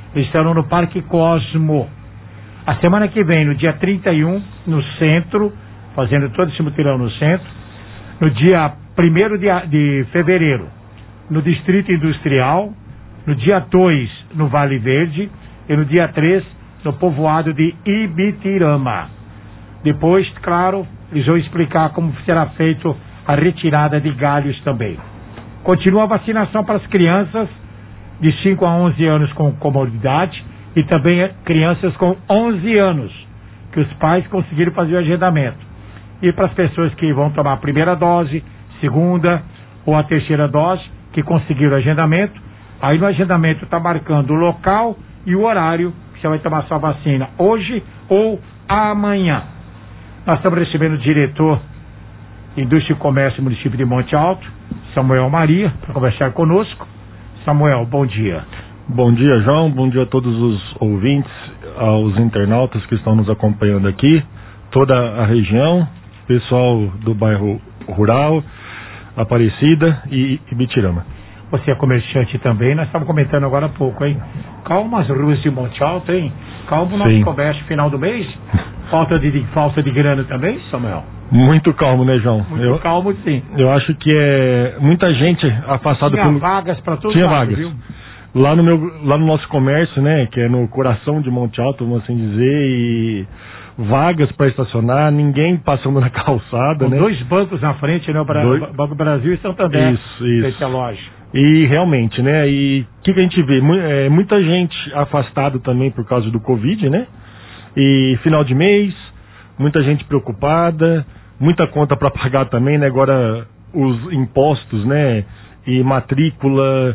Eles estarão no Parque Cosmo. A semana que vem, no dia trinta e um, no centro, fazendo todo esse mutirão no centro. No dia primeiro de, de fevereiro, no Distrito Industrial. No dia dois, no Vale Verde. E no dia três, no povoado de Ibitirama. Depois, claro, eles vão explicar como será feito a retirada de galhos também. Continua a vacinação para as crianças de cinco a onze anos com comorbidade e também crianças com onze anos, que os pais conseguiram fazer o agendamento. E para as pessoas que vão tomar a primeira dose, segunda ou a terceira dose, que conseguiram o agendamento, aí no agendamento está marcando o local e o horário que você vai tomar sua vacina, hoje ou amanhã. Nós estamos recebendo o diretor de Indústria e Comércio do município de Monte Alto, Samuel Maria, para conversar conosco. Samuel, bom dia. Bom dia, João. Bom dia a todos os ouvintes, aos internautas que estão nos acompanhando aqui, toda a região, pessoal do bairro Rural, Aparecida e Ibitirama. Você é comerciante também, nós estávamos comentando agora há pouco, hein? Calma as ruas de Monte Alto, hein? Calma o nosso Sim. comércio final do mês. Falta de, de, falta de grana também, Samuel? Muito calmo, né, João? Muito eu, calmo, sim. Eu acho que é muita gente afastada... Tinha pelo... vagas para todos Tinha lados, vagas. viu? Lá no, meu, lá no nosso comércio, né, que é no coração de Monte Alto, vamos assim dizer, e vagas para estacionar, ninguém passando na calçada, Com né? dois bancos na frente, né? O Bra... dois... Banco Brasil e Santander. Isso, isso. Essa loja. E realmente, né, e o que, que a gente vê? É, muita gente afastada também por causa do Covid, né? E final de mês, muita gente preocupada, muita conta para pagar também, né? Agora os impostos, né? E matrícula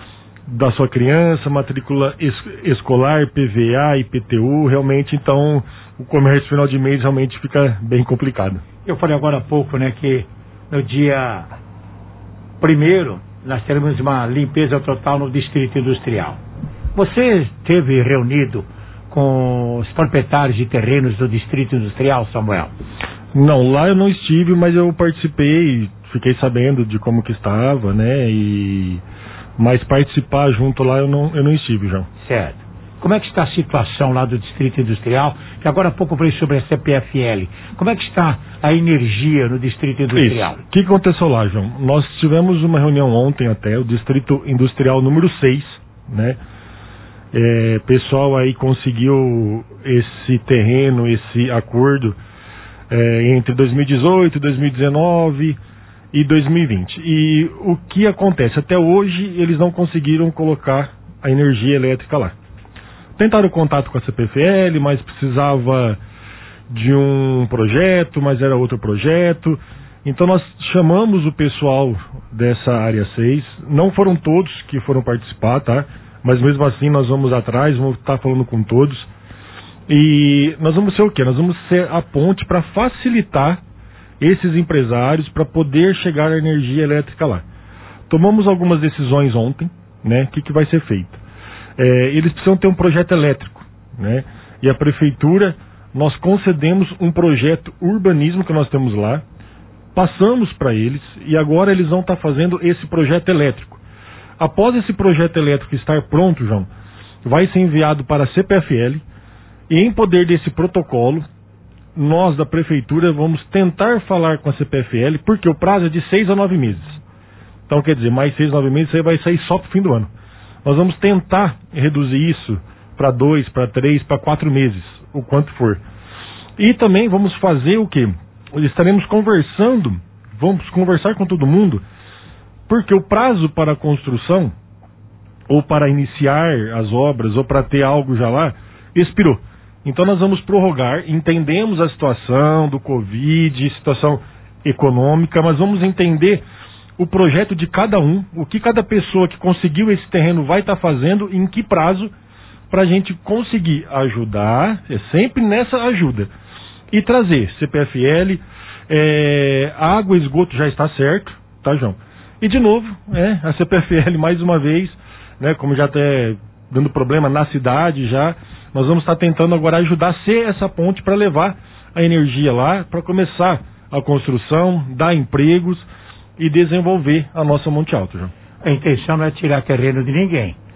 da sua criança, matrícula es- escolar, P V A, I P T U, realmente, então, o comércio final de mês realmente fica bem complicado. Eu falei agora há pouco, né, que no dia primeiro nós teremos uma limpeza total no Distrito Industrial. Você esteve reunido com os proprietários de terrenos do Distrito Industrial, Samuel? Não, lá eu não estive, mas eu participei, fiquei sabendo de como que estava, né, e... mas participar junto lá eu não, eu não estive, João. Certo. Como é que está a situação lá do Distrito Industrial? Que agora há pouco eu falei sobre a C P F L. Como é que está a energia no Distrito Industrial? Isso. O que aconteceu lá, João? Nós tivemos uma reunião ontem até, o Distrito Industrial número seis, né? É, pessoal aí conseguiu esse terreno, esse acordo é, entre dois mil e dezoito, dois mil e dezenove e dois mil e vinte. E o que acontece? Até hoje eles não conseguiram colocar a energia elétrica lá. Tentaram contato com a C P F L, mas precisava de um projeto, mas era outro projeto. Então nós chamamos o pessoal dessa área seis, não foram todos que foram participar, tá? Mas mesmo assim nós vamos atrás, vamos estar falando com todos. E nós vamos ser o quê? Nós vamos ser a ponte para facilitar esses empresários para poder chegar a energia elétrica lá. Tomamos algumas decisões ontem, né? O que, que vai ser feito? É, eles precisam ter um projeto elétrico, né? E a prefeitura, nós concedemos um projeto urbanismo que nós temos lá, passamos para eles e agora eles vão estar fazendo esse projeto elétrico. Após esse projeto elétrico estar pronto, João, vai ser enviado para a C P F L e em poder desse protocolo, nós da prefeitura vamos tentar falar com a C P F L, porque o prazo é de seis a nove meses. Então, quer dizer, mais seis a nove meses, aí vai sair só para o fim do ano. Nós vamos tentar reduzir isso para dois, para três, para quatro meses, o quanto for. E também vamos fazer o quê? Estaremos conversando, vamos conversar com todo mundo, porque o prazo para a construção, ou para iniciar as obras, ou para ter algo já lá, expirou. Então nós vamos prorrogar, entendemos a situação do Covid, situação econômica, mas vamos entender o projeto de cada um, o que cada pessoa que conseguiu esse terreno vai estar fazendo, em que prazo, para a gente conseguir ajudar, é sempre nessa ajuda, e trazer C P F L, é, água e esgoto já está certo, tá, João? E de novo, é, a C P F L mais uma vez, né, como já está dando problema na cidade já, nós vamos estar tentando agora ajudar a ser essa ponte para levar a energia lá, para começar a construção, dar empregos e desenvolver a nossa Monte Alto, João. A intenção não é tirar terreno de ninguém.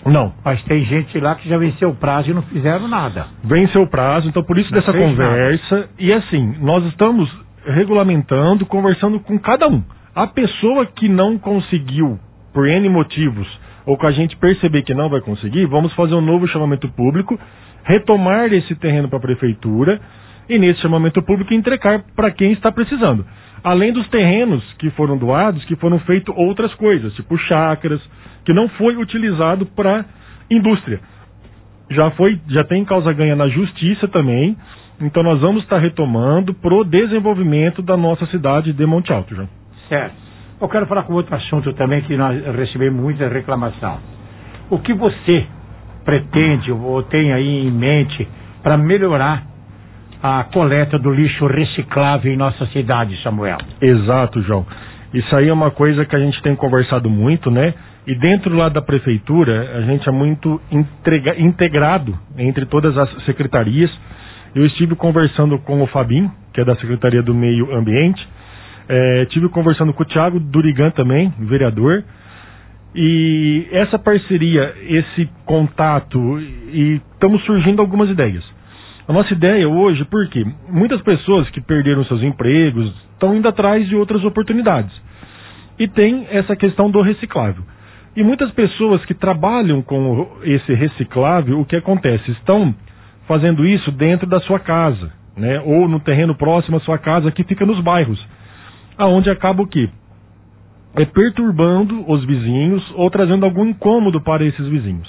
Não. Mas tem gente lá que já venceu o prazo e não fizeram nada. Venceu o prazo, então por isso não dessa conversa. Nada. E assim, nós estamos regulamentando, conversando com cada um. A pessoa que não conseguiu, por N motivos, ou que a gente perceber que não vai conseguir, vamos fazer um novo chamamento público, retomar esse terreno para a prefeitura e nesse chamamento público entregar para quem está precisando. Além dos terrenos que foram doados, que foram feitas outras coisas, tipo chácaras, que não foi utilizado para indústria. Já foi, já tem causa ganha na justiça também, então nós vamos estar retomando pro desenvolvimento da nossa cidade de Monte Alto, João. Certo. Eu quero falar com outro assunto também, que nós recebemos muita reclamação. O que você pretende ou tem aí em mente para melhorar a coleta do lixo reciclável em nossa cidade, Samuel? Exato, João. Isso aí é uma coisa que a gente tem conversado muito, né? E dentro lá da prefeitura, a gente é muito entrega, integrado entre todas as secretarias. Eu estive conversando com o Fabinho, que é da Secretaria do Meio Ambiente. É, estive conversando com o Thiago Durigan também, vereador. E essa parceria, esse contato, e estamos surgindo algumas ideias. A nossa ideia hoje, porque muitas pessoas que perderam seus empregos estão indo atrás de outras oportunidades. E tem essa questão do reciclável. E muitas pessoas que trabalham com esse reciclável, o que acontece? Estão fazendo isso dentro da sua casa, né? Ou no terreno próximo à sua casa, que fica nos bairros. Aonde acaba o quê? É perturbando os vizinhos ou trazendo algum incômodo para esses vizinhos.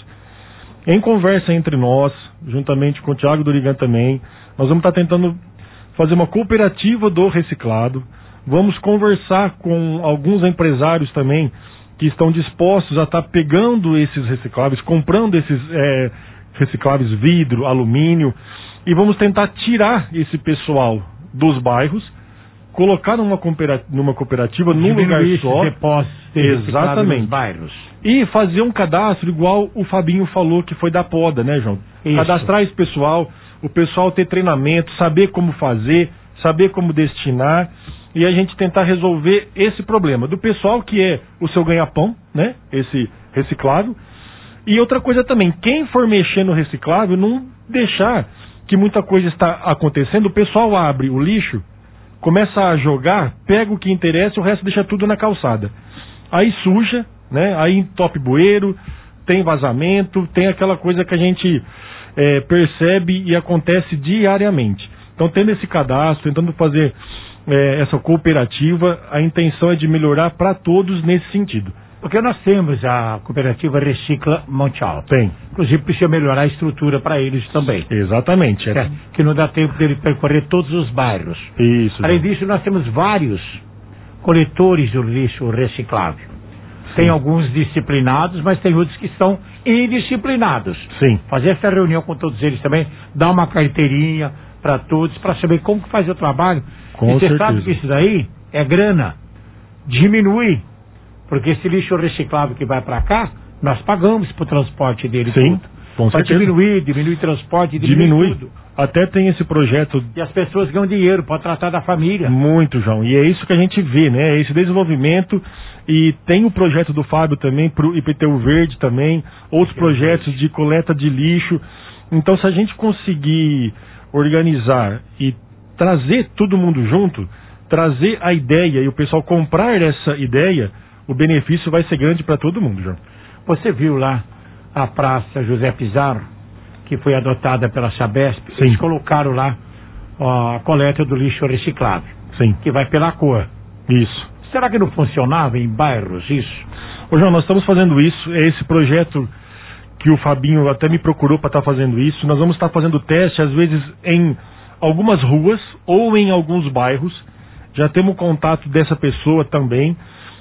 Em conversa entre nós, juntamente com o Thiago Durigan também, nós vamos estar tentando fazer uma cooperativa do reciclado. Vamos conversar com alguns empresários também que estão dispostos a estar pegando esses recicláveis, comprando esses é, recicláveis vidro, alumínio, e vamos tentar tirar esse pessoal dos bairros, colocar numa cooperativa, numa cooperativa num lugar só. Exatamente. Nos bairros. E fazer um cadastro igual o Fabinho falou que foi da poda, né, João? Isso. Cadastrar esse pessoal, o pessoal ter treinamento, saber como fazer, saber como destinar, e a gente tentar resolver esse problema do pessoal que é o seu ganha-pão, né? Esse reciclável. E outra coisa também, quem for mexer no reciclável, não deixar que muita coisa está acontecendo, o pessoal abre o lixo, começa a jogar, pega o que interessa e o resto deixa tudo na calçada. Aí suja, né? Aí entope bueiro, tem vazamento, tem aquela coisa que a gente é, percebe e acontece diariamente. Então, tendo esse cadastro, tentando fazer é, essa cooperativa, a intenção é de melhorar para todos nesse sentido. Porque nós temos a cooperativa Recicla Monte Alto. Tem. Inclusive precisa melhorar a estrutura para eles também. Exatamente. É. Que não dá tempo dele percorrer todos os bairros. Isso. Além disso, nós temos vários coletores do lixo reciclável. Sim. Tem alguns disciplinados, mas tem outros que são indisciplinados. Sim. Fazer essa reunião com todos eles também, dar uma carteirinha para todos, para saber como que faz o trabalho. Com e você certeza. sabe que isso daí é grana. Diminui. Porque esse lixo reciclável que vai para cá, nós pagamos pro transporte dele. Sim, tudo. com Para certeza. diminuir, diminui transporte, diminui, diminui tudo. Até tem esse projeto. E as pessoas ganham dinheiro para tratar da família. Muito, João. E é isso que a gente vê, né? Esse desenvolvimento. E tem o projeto do Fábio também, pro I P T U Verde também, outros projetos de coleta de lixo. Então, se a gente conseguir organizar e trazer todo mundo junto, trazer a ideia e o pessoal comprar essa ideia, o benefício vai ser grande para todo mundo, João. Você viu lá a Praça José Pizarro, que foi adotada pela Sabesp? Sim. Eles colocaram lá ó, a coleta do lixo reciclável. Sim. Que vai pela cor. Isso. Será que não funcionava em bairros isso? Ô, João, nós estamos fazendo isso. É esse projeto que o Fabinho até me procurou para estar tá fazendo isso. Nós vamos estar tá fazendo teste, às vezes, em algumas ruas ou em alguns bairros. Já temos contato dessa pessoa também.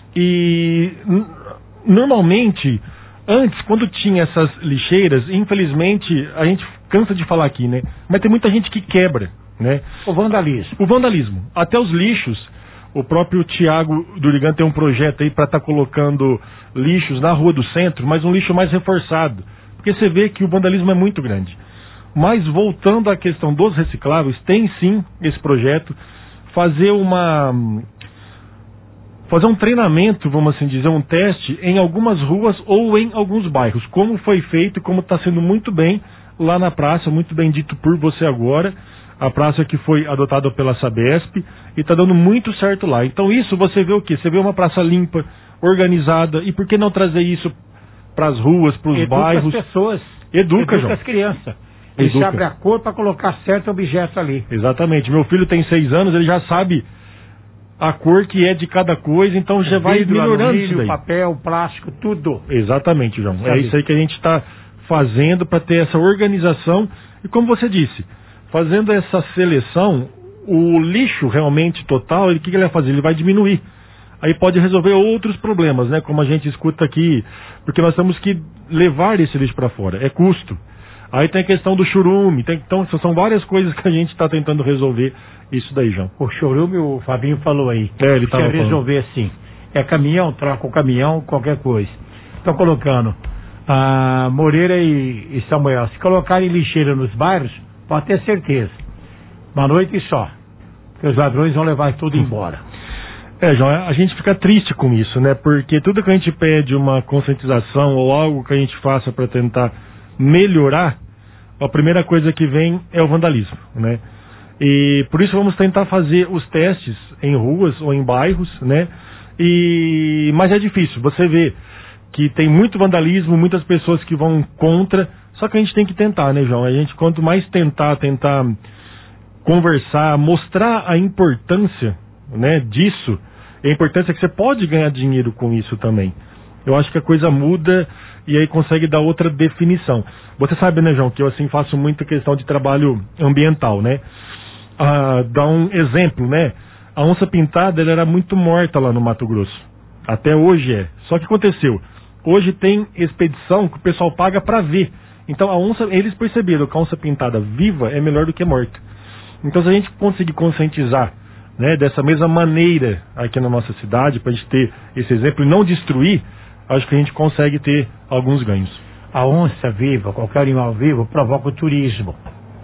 E normalmente, antes, quando tinha essas lixeiras, infelizmente, a gente cansa de falar aqui, né? Mas tem muita gente que quebra, né? O vandalismo. O vandalismo. Até os lixos. O próprio Thiago Durigan tem um projeto aí para estar tá colocando lixos na rua do centro, mas um lixo mais reforçado. Porque você vê que o vandalismo é muito grande. Mas voltando à questão dos recicláveis, tem sim esse projeto. Fazer uma... fazer um treinamento, vamos assim dizer, um teste em algumas ruas ou em alguns bairros, como foi feito e como está sendo muito bem lá na praça, muito bem dito por você agora, a praça que foi adotada pela Sabesp e está dando muito certo lá. Então isso você vê o quê? Você vê uma praça limpa, organizada, e por que não trazer isso para as ruas, para os bairros? As pessoas. Educa, Educa João. as crianças. Ele Educa. sabe a cor para colocar certo objeto ali. Exatamente. Meu filho tem seis anos, ele já sabe a cor que é de cada coisa, então já vai Vidro, melhorando alumínio, isso daí. papel, plástico, tudo. Exatamente, João. Sabe? É isso aí que a gente está fazendo para ter essa organização. E como você disse, fazendo essa seleção, o lixo realmente total, ele, o que ele vai fazer? Ele vai diminuir. Aí pode resolver outros problemas, né? Como a gente escuta aqui, porque nós temos que levar esse lixo para fora. É custo. Aí tem a questão do churume, tem, então são várias coisas que a gente está tentando resolver isso daí, João. O churume, o Fabinho falou aí. É, ele estava falando. resolver assim. É caminhão, troca o caminhão, qualquer coisa. Estão colocando ah, Moreira e, e Samuel. Se colocarem lixeira nos bairros, pode ter certeza. Uma noite só. Que os ladrões vão levar tudo embora. É, João, a gente fica triste com isso, né? Porque tudo que a gente pede uma conscientização ou algo que a gente faça para tentar melhorar, a primeira coisa que vem é o vandalismo, né? E por isso vamos tentar fazer os testes em ruas ou em bairros, né? E mas é difícil, você vê que tem muito vandalismo, muitas pessoas que vão contra, só que a gente tem que tentar, né, João? A gente, quanto mais tentar, tentar conversar, mostrar a importância, né, disso, a importância que você pode ganhar dinheiro com isso também. Eu acho que a coisa muda e aí consegue dar outra definição. Você sabe, né, João, que eu assim faço muita questão de trabalho ambiental, né? Ah, dá um exemplo, né? A onça pintada, ela era muito morta lá no Mato Grosso. Até hoje é. Só que aconteceu. Hoje tem expedição que o pessoal paga para ver. Então a onça, eles perceberam que a onça pintada viva é melhor do que morta. Então se a gente conseguir conscientizar, né, dessa mesma maneira aqui na nossa cidade, para a gente ter esse exemplo e não destruir, acho que a gente consegue ter alguns ganhos. A onça viva, qualquer animal vivo, provoca o turismo.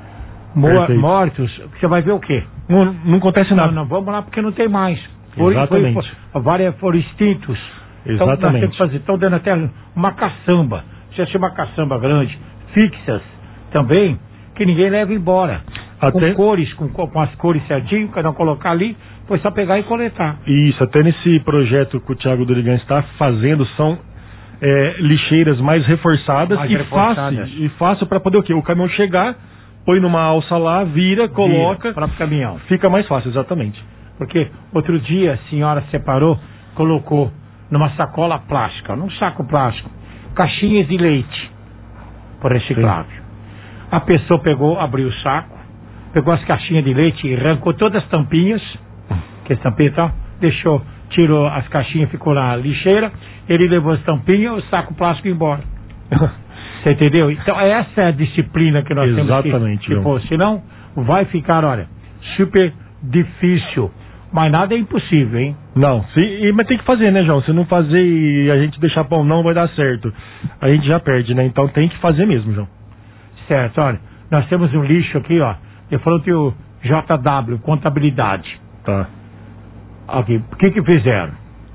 Mor mortos, você vai ver o quê? Não, não acontece nada. Não, não, vamos lá porque não tem mais. Por, Exatamente. Foi, foi, várias foram extintos. Exatamente. Então, nós temos que fazer, estão dando até uma caçamba. Você achou uma caçamba grande, fixas também, que ninguém leva embora. Até... Com cores, com, com as cores certinho, cada um colocar ali, foi só pegar e coletar. Isso, até nesse projeto que o Thiago Durigan está fazendo, são é, lixeiras mais reforçadas mais e reforçadas. fácil, e fácil para poder o quê? O caminhão chegar, põe numa alça lá, vira, coloca, para o caminhão. Fica mais fácil, exatamente. Porque outro dia a senhora separou, colocou numa sacola plástica, num saco plástico, caixinhas de leite por reciclável. Sim. A pessoa pegou, abriu o saco, pegou as caixinhas de leite e arrancou todas as tampinhas, que as tampinhas e tal, deixou, tirou as caixinhas, ficou na lixeira, ele levou as tampinhas, o saco plástico embora. Você entendeu? Então essa é a disciplina que nós Exatamente, temos que pôr, senão vai ficar, olha, super difícil. Mas nada é impossível, hein? Não, se, mas tem que fazer, né, João? Se não fazer e a gente deixar pão, não vai dar certo. A gente já perde, né? Então tem que fazer mesmo, João. Certo, olha, nós temos um lixo aqui, ó. Eu falando que o J W, contabilidade. Tá. Aqui, o que que fizeram?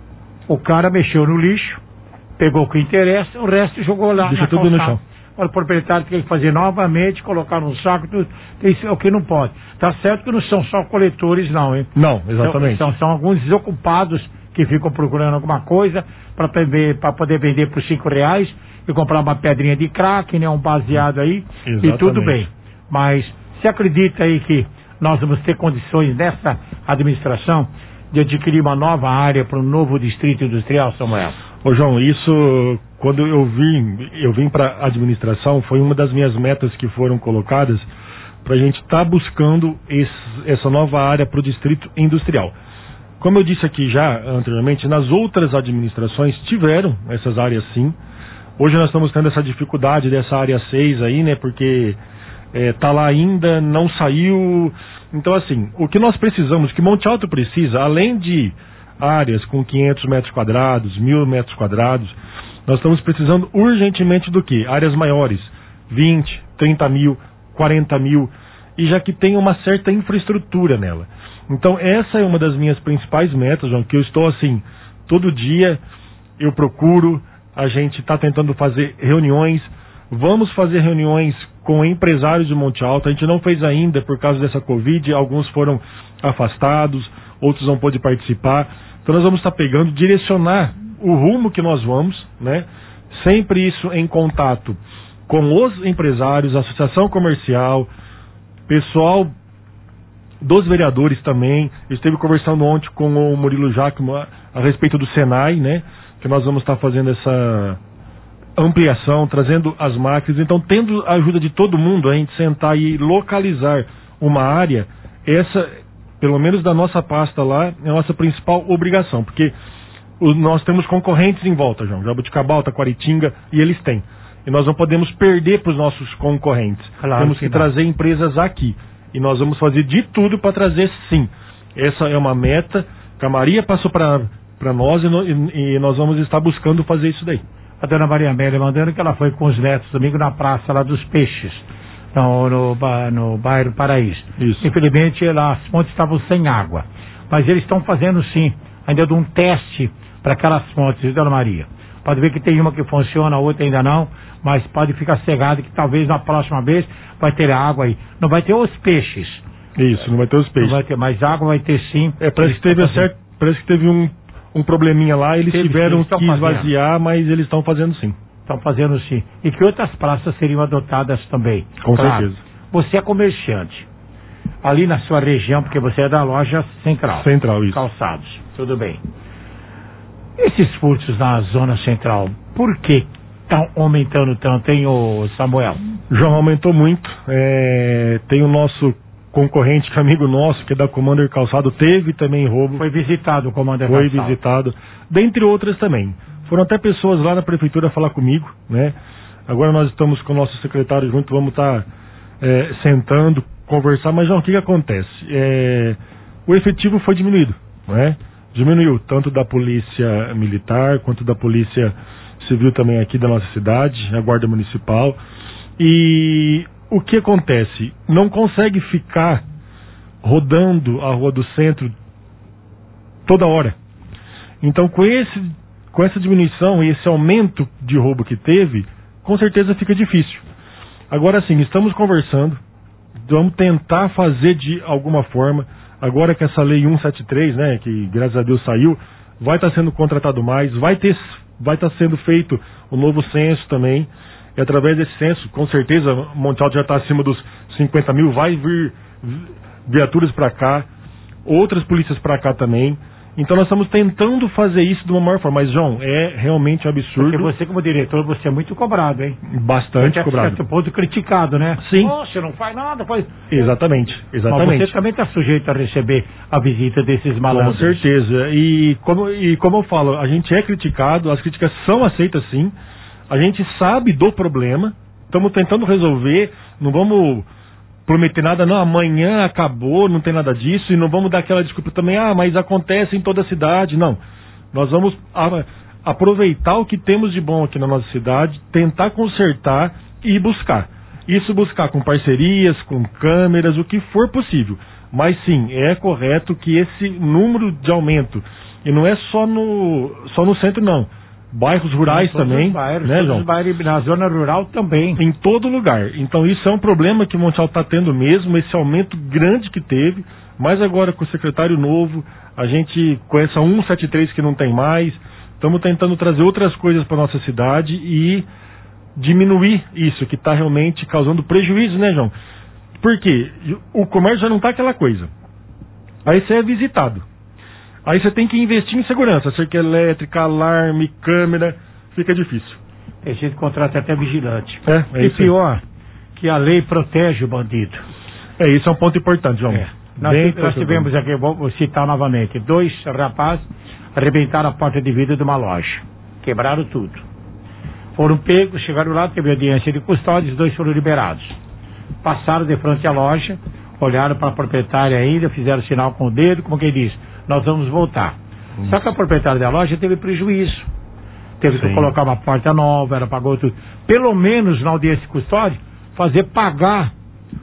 O cara mexeu no lixo, pegou o que interessa, o resto jogou lá. Deixa tudo no chão. O proprietário tem que fazer novamente, colocar no saco, tudo. Isso é o que não pode. Tá certo que não são só coletores, não, hein? Não, exatamente. São, são, são alguns desocupados que ficam procurando alguma coisa para poder vender por cinco reais e comprar uma pedrinha de crack, né? Um baseado aí. Exatamente. E tudo bem. Mas você acredita aí que nós vamos ter condições nessa administração de adquirir uma nova área para um novo distrito industrial, Samuel? Ô João, isso, quando eu vim, eu vim para a administração, foi uma das minhas metas que foram colocadas para a gente estar tá buscando esse, essa nova área para o distrito industrial. Como eu disse aqui já anteriormente, nas outras administrações tiveram essas áreas sim. Hoje nós estamos tendo essa dificuldade dessa área seis aí, né, porque está é, lá ainda, não saiu. Então assim, o que nós precisamos, que Monte Alto precisa, além de áreas com quinhentos metros quadrados, mil metros quadrados, nós estamos precisando urgentemente do quê? Áreas maiores, vinte, trinta mil, quarenta mil. e já que tem uma certa infraestrutura nela. Então essa é uma das minhas principais metas, João, que eu estou assim, todo dia eu procuro, a gente está tentando fazer reuniões, vamos fazer reuniões com empresários de Monte Alto, a gente não fez ainda por causa dessa Covid, alguns foram afastados, outros não pôde participar, então nós vamos estar pegando, direcionar o rumo que nós vamos, né? Sempre isso em contato com os empresários, associação comercial, pessoal dos vereadores também. Eu esteve conversando ontem com o Murilo Jacmo a, a respeito do Senai, né? Que nós vamos estar fazendo essa ampliação, trazendo as máquinas. Então, tendo a ajuda de todo mundo, a gente sentar e localizar uma área, essa, pelo menos da nossa pasta lá, é a nossa principal obrigação, porque o, nós temos concorrentes em volta, João, Jabuticabal, Taquaritinga, e eles têm. E nós não podemos perder para os nossos concorrentes. Claro, temos que, que trazer empresas aqui. E nós vamos fazer de tudo para trazer, sim. Essa é uma meta que a Maria passou para nós e, no, e, e nós vamos estar buscando fazer isso daí. A dona Maria Amélia mandando que ela foi com os netos domingo na praça lá dos Peixes, no, no, no bairro Paraíso. Isso. Infelizmente lá, as fontes estavam sem água. Mas eles estão fazendo, sim, ainda de um teste para aquelas fontes, dona Maria. Pode ver que tem uma que funciona, a outra ainda não, mas pode ficar cegado que talvez na próxima vez vai ter água aí. Não vai ter os peixes. Isso, não vai ter os peixes. Não vai ter, mas água vai ter sim. É, parece que teve, certo, parece que teve um, um probleminha lá, eles Teve, tiveram eles que esvaziar, mas eles estão fazendo sim. Estão fazendo sim. E que outras praças seriam adotadas também. Com claro, certeza. Você é comerciante. Ali na sua região, porque você é da loja Central. Central, isso. Calçados. Tudo bem. Esses furtos na zona central, por que estão aumentando tanto, hein, ô Samuel? João, aumentou muito. É, tem o nosso concorrente, que é amigo nosso, que é da Commander Calçado, teve também roubo. Foi visitado o Commander Foi Calçado. Foi visitado. Dentre outras também. Foram até pessoas lá na prefeitura falar comigo, né? Agora nós estamos com o nosso secretário junto, vamos estar é, sentando, conversar. Mas, João, o que, que acontece? É, o efetivo foi diminuído, não é? Diminuiu, tanto da polícia militar, quanto da polícia civil também aqui da nossa cidade, a guarda municipal. E o que acontece? Não consegue ficar rodando a rua do centro toda hora. Então, com, esse, com essa diminuição e esse aumento de roubo que teve, com certeza fica difícil. Agora sim, estamos conversando, vamos tentar fazer de alguma forma. Agora que essa lei cento e setenta e três, né, que graças a Deus saiu, vai estar sendo contratado mais, vai ter, vai estar sendo feito o novo censo também. E através desse censo, com certeza, Monte Alto já está acima dos cinquenta mil, vai vir viaturas para cá, outras polícias para cá também. Então nós estamos tentando fazer isso de uma maior forma. Mas, João, é realmente um absurdo. Porque você, como diretor, você é muito cobrado, hein? Bastante cobrado. Certo ponto criticado, né? Sim. Oh, você não faz nada, faz... Exatamente, exatamente. Mas você também está sujeito a receber a visita desses malandros. Com certeza. E como, e como eu falo, a gente é criticado, as críticas são aceitas sim. A gente sabe do problema, estamos tentando resolver, não vamos prometer nada, não, amanhã acabou, não tem nada disso, e não vamos dar aquela desculpa também, ah, mas acontece em toda a cidade, não. Nós vamos a, aproveitar o que temos de bom aqui na nossa cidade, tentar consertar e buscar. Isso buscar com parcerias, com câmeras, o que for possível. Mas sim, é correto que esse número de aumento, e não é só no, só no centro não, bairros rurais também, bairros, né, João? Bairros, na zona rural também. Em todo lugar. Então isso é um problema que Monte Alto está tendo mesmo, esse aumento grande que teve, mas agora com o secretário novo, a gente com essa cento e setenta e três que não tem mais, estamos tentando trazer outras coisas para nossa cidade e diminuir isso, que está realmente causando prejuízo, né, João? Porque o comércio já não está aquela coisa. Aí você é visitado. Aí você tem que investir em segurança, cerca elétrica, alarme, câmera, fica difícil. Tem gente que contrata até vigilante. É, é e isso pior, que a lei protege o bandido. É, isso é um ponto importante, João. É. Nós, nós tivemos aqui, vou citar novamente, dois rapazes arrebentaram a porta de vidro de uma loja. Quebraram tudo. Foram pegos, chegaram lá, teve audiência de custódia, os dois foram liberados. Passaram de frente à loja, olharam para a proprietária ainda, fizeram sinal com o dedo, como quem diz, nós vamos voltar. Hum. Só que a proprietária da loja teve prejuízo. Teve Sim. que colocar uma porta nova, ela pagou tudo. Pelo menos na audiência de custódia, fazer pagar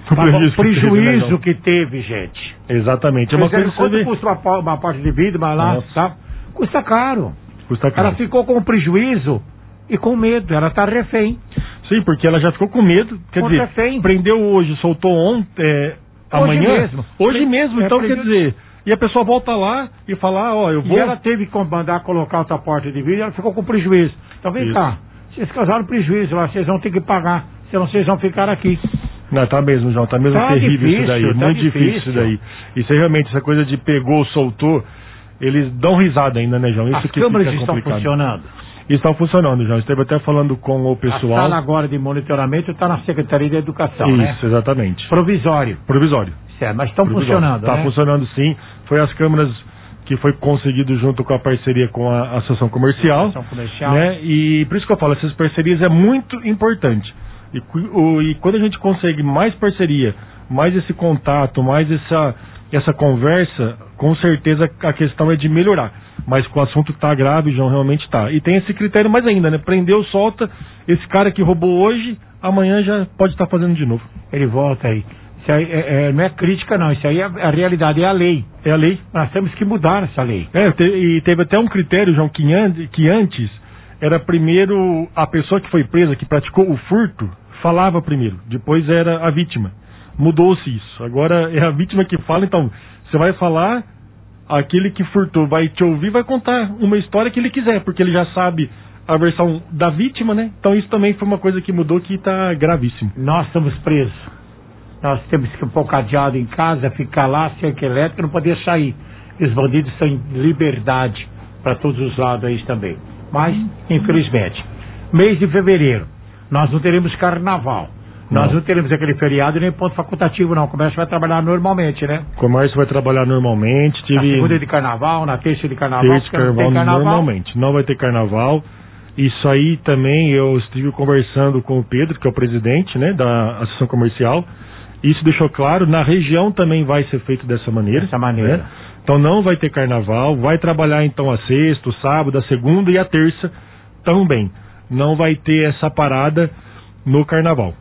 O prejuízo, prejuízo que, teve, que teve, gente. Exatamente. É uma coisa quanto que custa uma, uma parte de vida, mas lá, tá? Custa caro. Custa caro. Ela ficou com prejuízo e com medo. Ela tá refém. Sim, porque ela já ficou com medo. Quer com dizer, refém. Prendeu hoje, soltou ontem, é, hoje amanhã. Mesmo. Hoje mesmo. É, então, prejuízo. quer dizer... E a pessoa volta lá e fala, ah, ó, eu vou... E ela teve que mandar colocar outra porta de vidro, ela ficou com prejuízo. Então vem Isso. cá, vocês causaram prejuízo lá, vocês vão ter que pagar, senão vocês vão ficar aqui. Não, tá mesmo, João, tá mesmo tá terrível difícil, isso daí, tá muito difícil. difícil isso daí. Isso é realmente, essa coisa de pegou, soltou, eles dão risada ainda, né, João? Isso As que câmeras fica estão complicado. funcionando? Estão funcionando, João. Esteve até falando com o pessoal. A sala agora de monitoramento está na Secretaria da Educação, Isso, né? exatamente. Provisório. Provisório. Certo, mas estão funcionando, Está né? funcionando sim. Foi as câmeras que foi conseguido junto com a parceria com a Associação Comercial. Associação Comercial. Né? E por isso que eu falo, essas parcerias é muito importante. E, o, e quando a gente consegue mais parceria, mais esse contato, mais essa, essa conversa, com certeza a questão é de melhorar. Mas com o assunto que está grave, João, realmente está. E tem esse critério mais ainda, né? Prendeu, solta, esse cara que roubou hoje, amanhã já pode estar tá fazendo de novo. Ele volta aí. Isso aí é, é, não é crítica, não. Isso aí é a realidade, é a lei. É a lei. Nós temos que mudar essa lei. É, te, e teve até um critério, João, que, an, que antes era primeiro a pessoa que foi presa, que praticou o furto, falava primeiro. Depois era a vítima. Mudou-se isso. Agora é a vítima que fala, então você vai falar, aquele que furtou vai te ouvir, vai contar uma história que ele quiser, porque ele já sabe a versão da vítima, né? Então isso também foi uma coisa que mudou, que está gravíssimo. Nós estamos presos. Nós temos que pôr cadeado em casa, ficar lá, cerca elétrica, não poder sair. E os bandidos estão em liberdade para todos os lados aí também. Mas, infelizmente, mês de fevereiro, nós não teremos carnaval. Nós não. não teremos aquele feriado nem ponto facultativo, não. O comércio vai trabalhar normalmente, né? O comércio vai trabalhar normalmente. Tive... Na segunda de carnaval, na terça de carnaval. Terça de carnaval, não carnaval, normalmente. Não vai ter carnaval. Isso aí também eu estive conversando com o Pedro, que é o presidente, né, da Associação Comercial. Isso deixou claro, na região também vai ser feito dessa maneira. Dessa maneira. Né? Então não vai ter carnaval, vai trabalhar então a sexta, o sábado, a segunda e a terça também. Não vai ter essa parada no carnaval.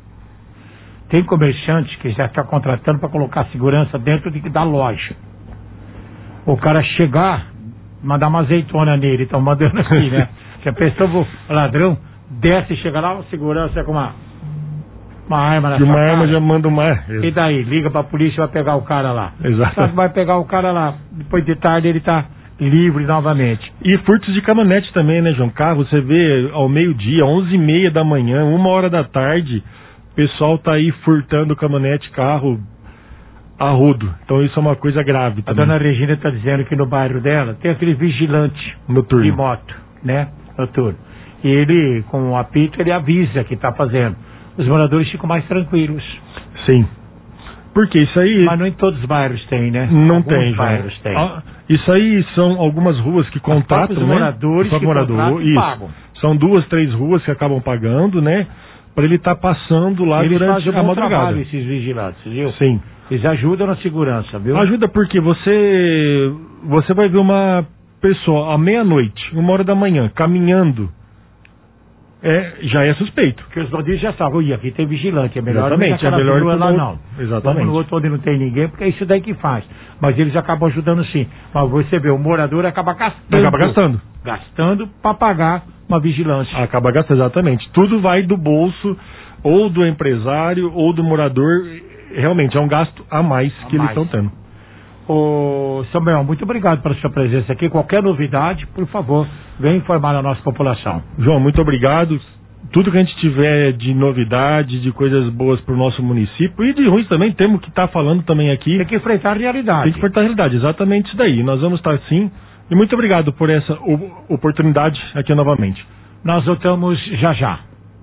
Tem comerciante que já está contratando para colocar segurança dentro de, da loja. O cara chegar, mandar uma azeitona nele, estão mandando aqui, né? Se a pessoa, o ladrão, desce e chega lá, a segurança com uma... uma arma na sua uma arma já manda uma... E daí? Liga pra polícia e vai pegar o cara lá. Exato. Só que vai pegar o cara lá. Depois de tarde ele tá livre novamente. E furtos de caminhonete também, né, João? Carro, você vê ao meio-dia, onze e meia da manhã, uma hora da tarde, o pessoal tá aí furtando caminhonete, carro a rodo. Então isso é uma coisa grave A também. dona Regina tá dizendo que no bairro dela tem aquele vigilante noturno de moto, né? Noturno. E ele, com o apito, ele avisa que tá fazendo. Os moradores ficam mais tranquilos. Sim. Porque isso aí... Mas não em todos os bairros tem, né? Não Alguns tem, bairros tem. Ah, isso aí são algumas ruas que contratam, os né? moradores Os que moradores, contratam e pagam. São duas, três ruas que acabam pagando, né? Para ele estar tá passando lá Eles durante fazem a um bom madrugada. trabalho, esses vigilantes, viu? Sim. Eles ajudam na segurança, viu? Ajuda porque você, você vai ver uma pessoa à meia-noite, uma hora da manhã, caminhando. É, já é suspeito. Porque os bandidos já sabem, ui, aqui tem vigilante, é melhor Exatamente, não é melhor rua que lá no... não. Exatamente. Vamos no outro onde não tem ninguém, porque é isso daí que faz. Mas eles acabam ajudando sim. Mas você vê, o morador acaba gastando. Acaba gastando. Gastando para pagar uma vigilância. Acaba gastando, exatamente. Tudo vai do bolso, ou do empresário, ou do morador. Realmente, é um gasto a mais a que mais. eles estão tendo. Ô, Samuel, muito obrigado pela sua presença aqui. Qualquer novidade, por favor, venha informar a nossa população. João, muito obrigado. Tudo que a gente tiver de novidade, de coisas boas para o nosso município e de ruins também, temos que estar tá falando também aqui. Tem que enfrentar a realidade. Tem que enfrentar a realidade, exatamente isso daí. Nós vamos estar sim. E muito obrigado por essa oportunidade aqui novamente. Nós voltamos já já.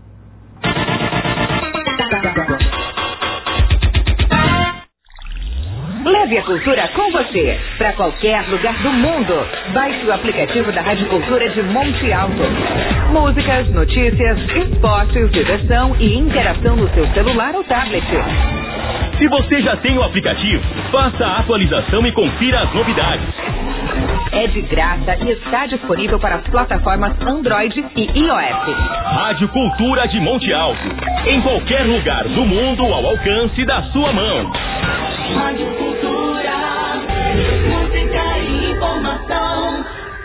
Leve a cultura com você para qualquer lugar do mundo. Baixe o aplicativo da Rádio Cultura de Monte Alto. Músicas, notícias, esportes, diversão e interação no seu celular ou tablet. Se você já tem o aplicativo, faça a atualização e confira as novidades. É de graça e está disponível para as plataformas Android e iOS. Rádio Cultura de Monte Alto. Em qualquer lugar do mundo ao alcance da sua mão. Rádio Cultura, música e informação.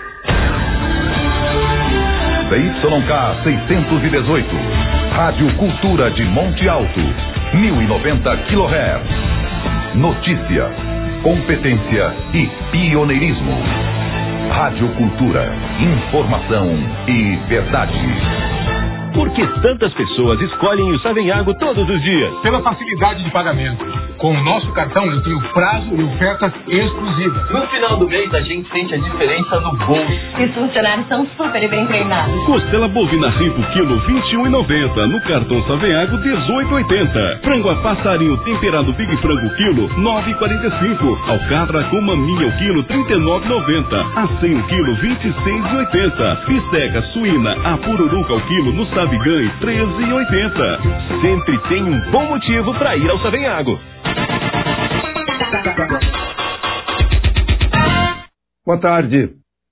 C Y K seiscentos e dezoito. Rádio Cultura de Monte Alto. mil e noventa quilohertz. Notícia, competência e pioneirismo. Rádio Cultura, informação e verdade. Por que tantas pessoas escolhem o Savenhago todos os dias? Pela facilidade de pagamento. Com o nosso cartão eu tenho prazo e ofertas exclusivas. No final do mês a gente sente a diferença no bolso. E os funcionários são super bem treinados. Costela bovina rico quilo vinte e um e noventa. No cartão Savenhago dezoito e oitenta. Frango a passarinho temperado Big Frango quilo nove e quarenta e cinco. Alcatra com maminha o quilo trinta e nove e noventa. Acém o quilo vinte e seis e oitenta. Bisteca suína a pururuca ao quilo no Savigãe treze e oitenta. Sempre tem um bom motivo para ir ao Savenhago. Boa tarde.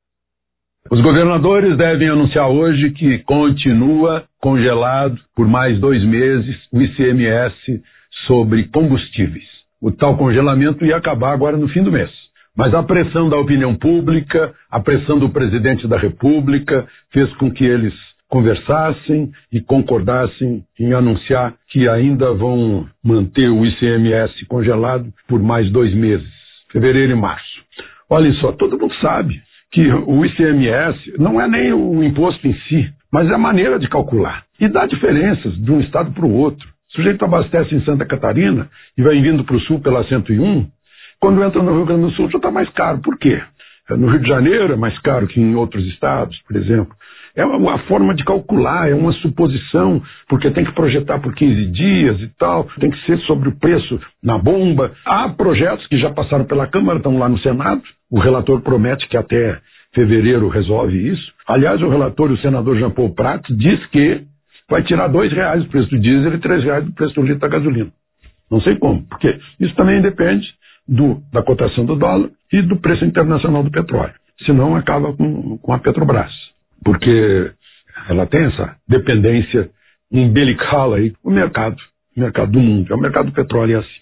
Os governadores devem anunciar hoje que continua congelado por mais dois meses o I C M S sobre combustíveis. O tal congelamento ia acabar agora no fim do mês. Mas a pressão da opinião pública, a pressão do presidente da República fez com que eles conversassem e concordassem em anunciar que ainda vão manter o I C M S congelado por mais dois meses, fevereiro e março. Olhem só, todo mundo sabe que o I C M S não é nem o imposto em si, mas é a maneira de calcular. E dá diferenças de um estado para o outro. O sujeito abastece em Santa Catarina e vai vindo para o sul pela cento e um, quando entra no Rio Grande do Sul já está mais caro. Por quê? No Rio de Janeiro é mais caro que em outros estados, por exemplo. É uma forma de calcular, é uma suposição, porque tem que projetar por quinze dias e tal, tem que ser sobre o preço na bomba. Há projetos que já passaram pela Câmara, estão lá no Senado, o relator promete que até fevereiro resolve isso. Aliás, o relator, o senador Jean Paul Prats, diz que vai tirar dois reais do preço do diesel e três reais do preço do litro da gasolina. Não sei como, porque isso também depende do, da cotação do dólar e do preço internacional do petróleo. Senão acaba com, com a Petrobras. Porque ela tem essa dependência umbilical aí, o mercado, o mercado do mundo, é o mercado do petróleo é assim.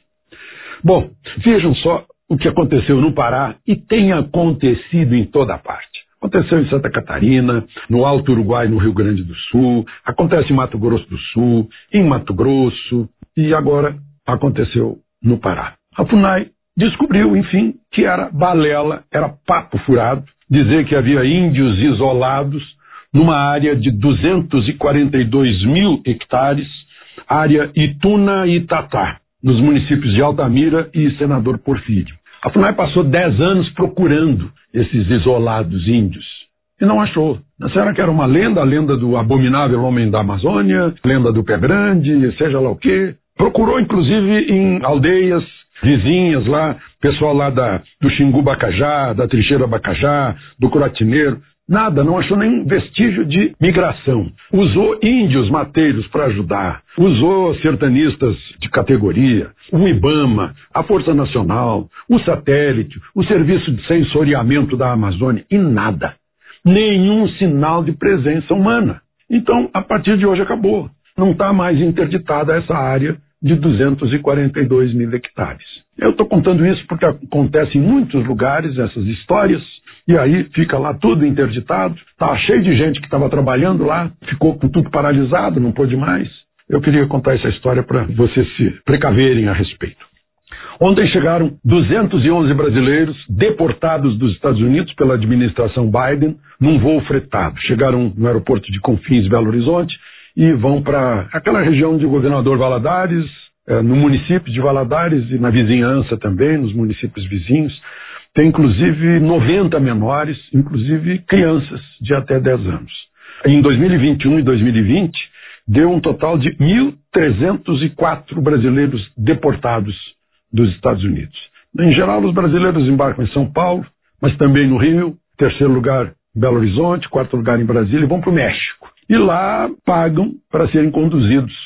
Bom, vejam só o que aconteceu no Pará e tem acontecido em toda parte. Aconteceu em Santa Catarina, no Alto Uruguai, no Rio Grande do Sul, acontece em Mato Grosso do Sul, em Mato Grosso e agora aconteceu no Pará. A FUNAI descobriu, enfim, que era balela, era papo furado, dizer que havia índios isolados numa área de duzentos e quarenta e dois mil hectares, área Ituna e Itatá, nos municípios de Altamira e Senador Porfírio. A FUNAI passou dez anos procurando esses isolados índios e não achou. Disseram que era uma lenda, a lenda do abominável homem da Amazônia, lenda do Pé Grande, seja lá o quê. Procurou, inclusive, em aldeias vizinhas lá, pessoal lá da, do Xingu Bacajá, da Trincheira Bacajá, do Curatineiro, nada, não achou nenhum vestígio de migração. Usou índios mateiros para ajudar, usou sertanistas de categoria, o IBAMA, a Força Nacional, o satélite, o Serviço de Sensoriamento da Amazônia, e nada. Nenhum sinal de presença humana. Então, a partir de hoje acabou. Não está mais interditada essa área de duzentos e quarenta e dois mil hectares. Eu estou contando isso porque acontece em muitos lugares essas histórias, e aí fica lá tudo interditado, está cheio de gente que estava trabalhando lá, ficou com tudo paralisado, não pôde mais. Eu queria contar essa história para vocês se precaverem a respeito. Ontem chegaram duzentos e onze brasileiros deportados dos Estados Unidos pela administração Biden num voo fretado. Chegaram no aeroporto de Confins, Belo Horizonte, e vão para aquela região de Governador Valadares, é, no município de Valadares e na vizinhança também, nos municípios vizinhos. Tem inclusive noventa menores, inclusive crianças de até dez anos. Em dois mil e vinte e um e dois mil e vinte, deu um total de mil trezentos e quatro brasileiros deportados dos Estados Unidos. Em geral, os brasileiros embarcam em São Paulo, mas também no Rio, terceiro lugar em Belo Horizonte, quarto lugar em Brasília, e vão para o México. E lá pagam para serem conduzidos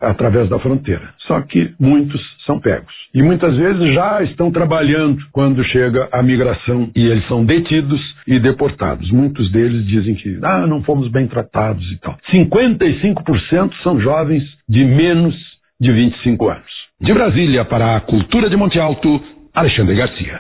através da fronteira. Só que muitos são pegos. E muitas vezes já estão trabalhando quando chega a migração e eles são detidos e deportados. Muitos deles dizem que ah, não fomos bem tratados e tal. cinquenta e cinco por cento são jovens de menos de vinte e cinco anos. De Brasília para a Cultura de Monte Alto, Alexandre Garcia.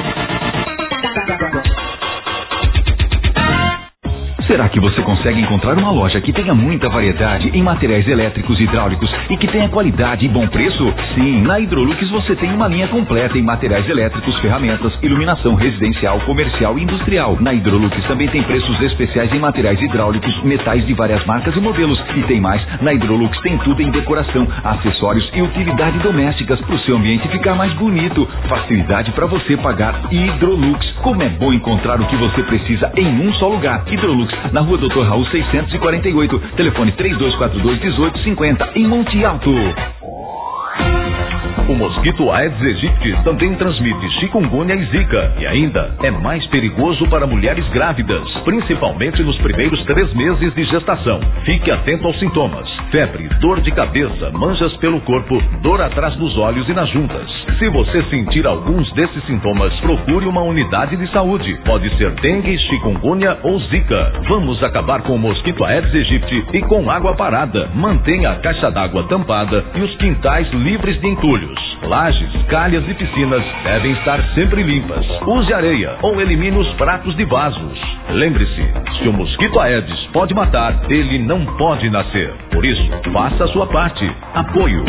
Será que você consegue encontrar uma loja que tenha muita variedade em materiais elétricos e hidráulicos e que tenha qualidade e bom preço? Sim, na Hidrolux você tem uma linha completa em materiais elétricos, ferramentas, iluminação residencial, comercial e industrial. Na Hidrolux também tem preços especiais em materiais hidráulicos, metais de várias marcas e modelos. E tem mais, na Hidrolux tem tudo em decoração, acessórios e utilidades domésticas para o seu ambiente ficar mais bonito. Facilidade para você pagar. Hidrolux. Como é bom encontrar o que você precisa em um só lugar. Hidrolux, na rua doutor Raul seiscentos e quarenta e oito, telefone três dois quatro dois, um oito cinco zero, em Monte Alto. O mosquito Aedes aegypti também transmite chikungunya e zika e ainda é mais perigoso para mulheres grávidas, principalmente nos primeiros três meses de gestação. Fique atento aos sintomas: febre, dor de cabeça, manchas pelo corpo, dor atrás dos olhos e nas juntas. Se você sentir alguns desses sintomas, procure uma unidade de saúde. Pode ser dengue, chikungunya ou zika. Vamos acabar com o mosquito Aedes aegypti e com água parada. Mantenha a caixa d'água tampada e os quintais livres de entulhos. Lajes, calhas e piscinas devem estar sempre limpas. Use areia ou elimine os pratos de vasos. Lembre-se, se o mosquito Aedes pode matar, ele não pode nascer. Por isso, faça a sua parte. Apoio.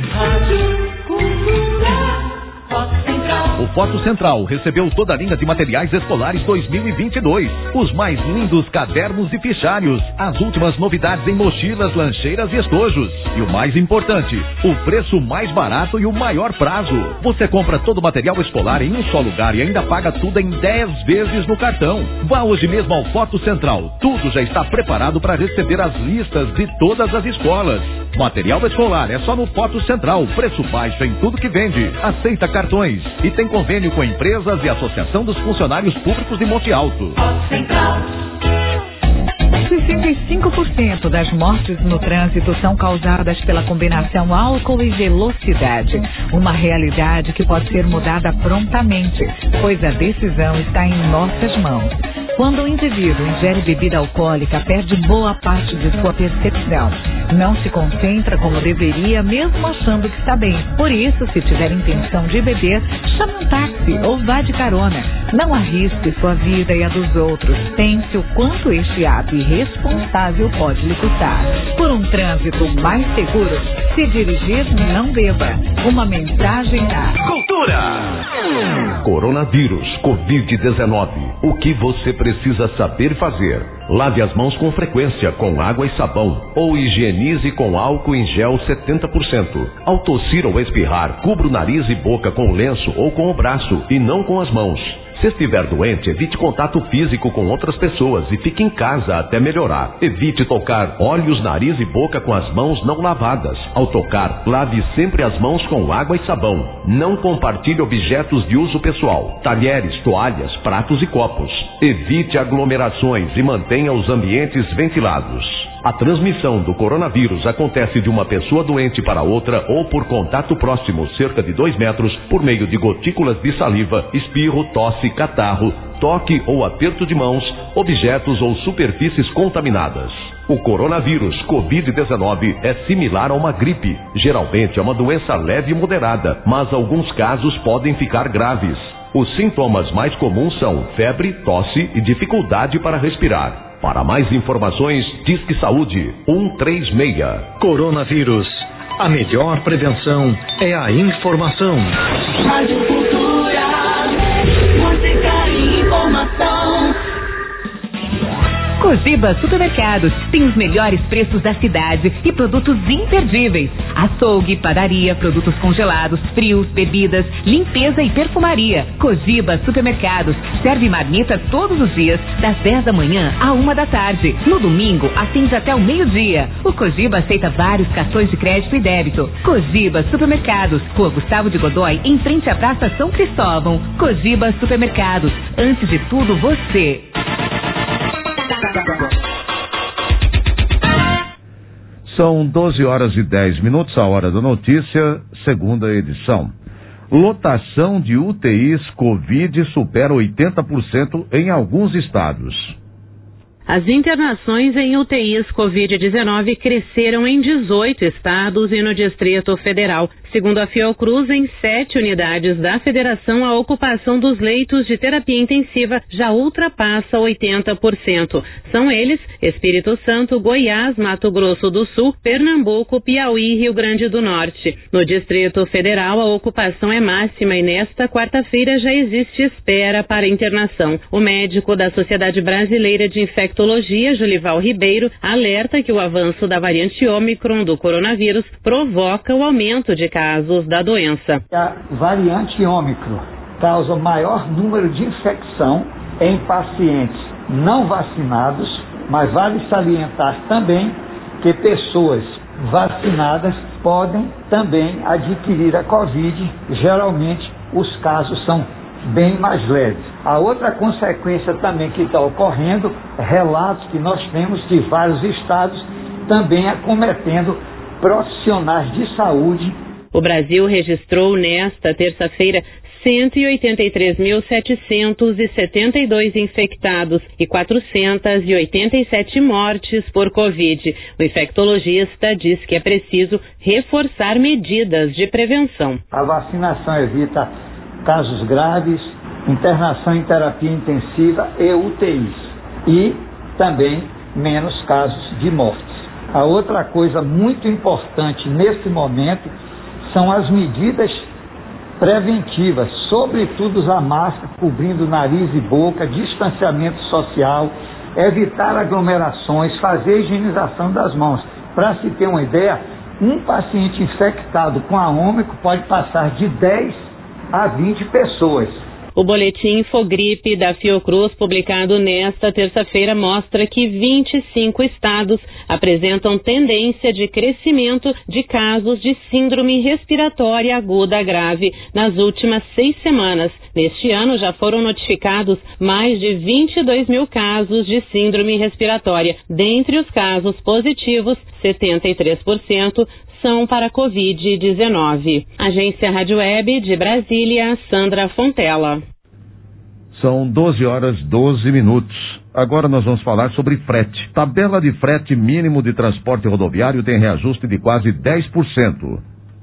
O Foto Central recebeu toda a linha de materiais escolares dois mil e vinte e dois. Os mais lindos cadernos e fichários. As últimas novidades em mochilas, lancheiras e estojos. E o mais importante, o preço mais barato e o maior prazo. Você compra todo o material escolar em um só lugar e ainda paga tudo em dez vezes no cartão. Vá hoje mesmo ao Foto Central. Tudo já está preparado para receber as listas de todas as escolas. Material escolar é só no Foto Central. Preço baixo em tudo que vende. Aceita cartões e tem convênio com empresas e Associação dos Funcionários Públicos de Monte Alto. sessenta e cinco por cento das mortes no trânsito são causadas pela combinação álcool e velocidade. Uma realidade que pode ser mudada prontamente, pois a decisão está em nossas mãos. Quando o indivíduo ingere bebida alcoólica, perde boa parte de sua percepção. Não se concentra como deveria, mesmo achando que está bem. Por isso, se tiver intenção de beber, chame um táxi ou vá de carona. Não arrisque sua vida e a dos outros. Pense o quanto este ato irresponsável pode lhe custar. Por um trânsito mais seguro, se dirigir, não beba. Uma mensagem da Cultura. Coronavírus, covid dezenove. O que você precisa saber fazer? Lave as mãos com frequência com água e sabão ou higienize com álcool em gel setenta por cento. Ao tossir ou espirrar, cubra o nariz e boca com lenço ou com o braço e não com as mãos. Se estiver doente, evite contato físico com outras pessoas e fique em casa até melhorar. Evite tocar olhos, nariz e boca com as mãos não lavadas. Ao tocar, lave sempre as mãos com água e sabão. Não compartilhe objetos de uso pessoal, talheres, toalhas, pratos e copos. Evite aglomerações e mantenha os ambientes ventilados. A transmissão do coronavírus acontece de uma pessoa doente para outra ou por contato próximo, cerca de dois metros, por meio de gotículas de saliva, espirro, tosse, catarro, toque ou aperto de mãos, objetos ou superfícies contaminadas. O coronavírus covid dezenove é similar a uma gripe. Geralmente é uma doença leve e moderada, mas alguns casos podem ficar graves. Os sintomas mais comuns são febre, tosse e dificuldade para respirar. Para mais informações, Disque Saúde um três seis. Coronavírus. A melhor prevenção é a informação. Rádio Cultura, música e informação. Cogiba Supermercados tem os melhores preços da cidade e produtos imperdíveis. Açougue, padaria, produtos congelados, frios, bebidas, limpeza e perfumaria. Cogiba Supermercados serve marmita todos os dias, das dez da manhã à uma da tarde. No domingo, atende até o meio-dia. O Cogiba aceita vários cartões de crédito e débito. Cogiba Supermercados, Rua Gustavo de Godoy, em frente à Praça São Cristóvão. Cogiba Supermercados, antes de tudo você. São doze horas e dez minutos, a hora da notícia, segunda edição. Lotação de U T Is Covid supera oitenta por cento em alguns estados. As internações em U T Is covid dezenove cresceram em dezoito estados e no Distrito Federal. Segundo a Fiocruz, em sete unidades da federação, a ocupação dos leitos de terapia intensiva já ultrapassa oitenta por cento. São eles Espírito Santo, Goiás, Mato Grosso do Sul, Pernambuco, Piauí e Rio Grande do Norte. No Distrito Federal, a ocupação é máxima e nesta quarta-feira já existe espera para internação. O médico da Sociedade Brasileira de Infectologia, Julival Ribeiro, alerta que o avanço da variante Ômicron do coronavírus provoca o aumento de casos da doença. A variante Ômicron causa maior número de infecção em pacientes não vacinados, mas vale salientar também que pessoas vacinadas podem também adquirir a Covid. Geralmente os casos são bem mais leves. A outra consequência também que está ocorrendo, relatos que nós temos de vários estados também acometendo profissionais de saúde. O Brasil registrou nesta terça-feira cento e oitenta e três mil setecentos e setenta e dois infectados e quatrocentas e oitenta e sete mortes por Covid. O infectologista diz que é preciso reforçar medidas de prevenção. A vacinação evita casos graves, internação em terapia intensiva e U T Is e também menos casos de mortes. A outra coisa muito importante nesse momento são as medidas preventivas, sobretudo usar máscara, cobrindo nariz e boca, distanciamento social, evitar aglomerações, fazer higienização das mãos. Para se ter uma ideia, um paciente infectado com a Ômicron pode passar de dez a vinte pessoas. O boletim Infogripe da Fiocruz, publicado nesta terça-feira, mostra que vinte e cinco estados apresentam tendência de crescimento de casos de síndrome respiratória aguda grave nas últimas seis semanas. Neste ano, já foram notificados mais de vinte e dois mil casos de síndrome respiratória. Dentre os casos positivos, setenta e três por cento são para covid dezenove. Agência Rádio Web de Brasília, Sandra Fontela. São doze horas e doze minutos. Agora nós vamos falar sobre frete. Tabela de frete mínimo de transporte rodoviário tem reajuste de quase dez por cento.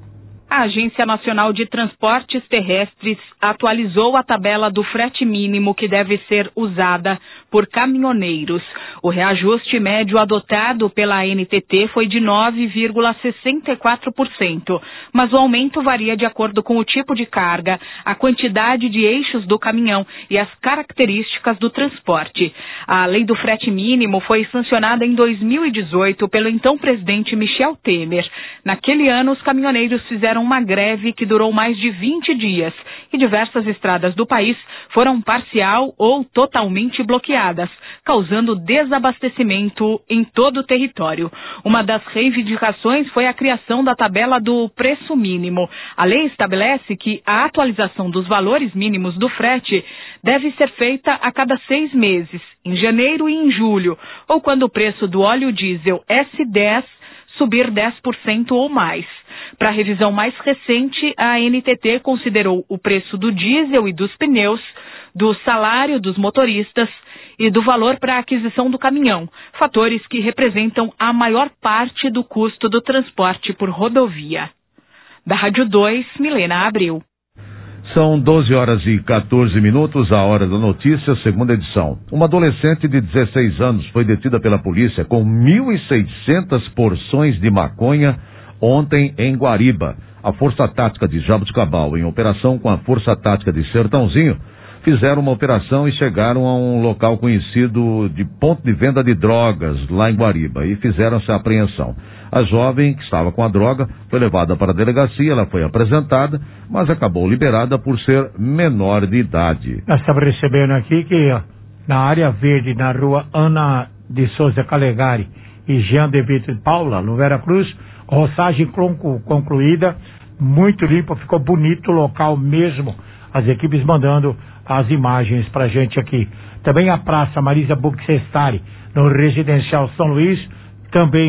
A Agência Nacional de Transportes Terrestres atualizou a tabela do frete mínimo que deve ser usada por caminhoneiros. O reajuste médio adotado pela A N T T foi de nove vírgula sessenta e quatro por cento, mas o aumento varia de acordo com o tipo de carga, a quantidade de eixos do caminhão e as características do transporte. A lei do frete mínimo foi sancionada em dois mil e dezoito pelo então presidente Michel Temer. Naquele ano, os caminhoneiros fizeram uma greve que durou mais de vinte dias e diversas estradas do país foram parcial ou totalmente bloqueadas, causando desabastecimento em todo o território. Uma das reivindicações foi a criação da tabela do preço mínimo. A lei estabelece que a atualização dos valores mínimos do frete deve ser feita a cada seis meses, em janeiro e em julho, ou quando o preço do óleo diesel S dez subir dez por cento ou mais. Para a revisão mais recente, a A N T T considerou o preço do diesel e dos pneus, do salário dos motoristas e do valor para a aquisição do caminhão, fatores que representam a maior parte do custo do transporte por rodovia. Da Rádio dois, Milena Abreu. São doze horas e quatorze minutos, a hora da notícia, segunda edição. Uma adolescente de dezesseis anos foi detida pela polícia com mil e seiscentas porções de maconha ontem em Guariba. A Força Tática de Jaboticabal, em operação com a Força Tática de Sertãozinho, fizeram uma operação e chegaram a um local conhecido de ponto de venda de drogas lá em Guariba e fizeram essa apreensão. A jovem que estava com a droga foi levada para a delegacia, ela foi apresentada, mas acabou liberada por ser menor de idade. Nós estamos recebendo aqui que ó, na área verde, na rua Ana de Souza Calegari e Jean de Vitor Paula, no Vera Cruz, roçagem concluída, muito limpo, ficou bonito o local mesmo. As equipes mandando as imagens pra gente aqui. Também a Praça Marisa Buxestari, no Residencial São Luís, também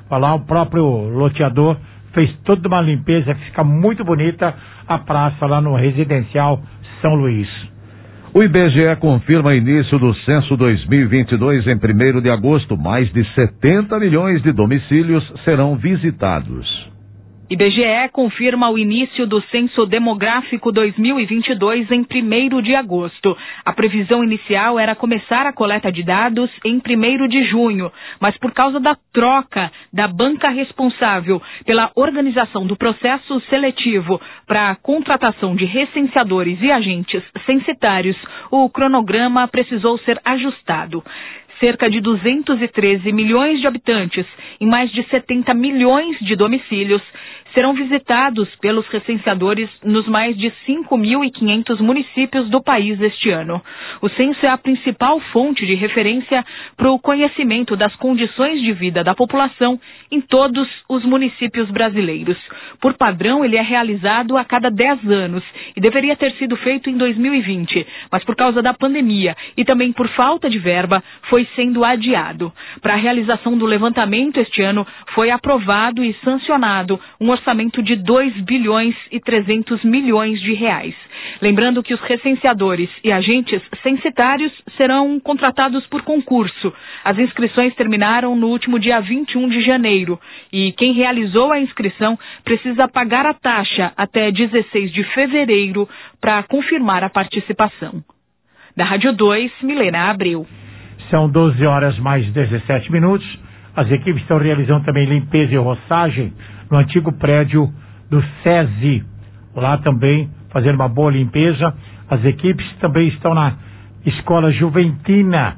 Lá o próprio loteador fez toda uma limpeza que fica muito bonita a praça lá no Residencial São Luís. O I B G E confirma início do censo dois mil e vinte e dois em primeiro de agosto. Mais de setenta milhões de domicílios serão visitados. I B G E confirma o início do Censo Demográfico dois mil e vinte e dois em primeiro de agosto. A previsão inicial era começar a coleta de dados em primeiro de junho, mas por causa da troca da banca responsável pela organização do processo seletivo para a contratação de recenseadores e agentes censitários, o cronograma precisou ser ajustado. Cerca de duzentos e treze milhões de habitantes em mais de setenta milhões de domicílios serão visitados pelos recenseadores nos mais de cinco mil e quinhentos municípios do país este ano. O censo é a principal fonte de referência para o conhecimento das condições de vida da população em todos os municípios brasileiros. Por padrão, ele é realizado a cada dez anos e deveria ter sido feito em dois mil e vinte, mas por causa da pandemia e também por falta de verba, foi sendo adiado. Para a realização do levantamento este ano, foi aprovado e sancionado um orçamento de dois bilhões e trezentos milhões de reais. Lembrando que os recenseadores e agentes censitários serão contratados por concurso. As inscrições terminaram no último dia vinte e um de janeiro e quem realizou a inscrição precisa pagar a taxa até dezesseis de fevereiro para confirmar a participação. Da Rádio dois, Milena Abreu. São doze horas mais dezessete minutos. As equipes estão realizando também limpeza e roçagem no antigo prédio do SESI. Lá também fazendo uma boa limpeza. As equipes também estão na Escola Juventina.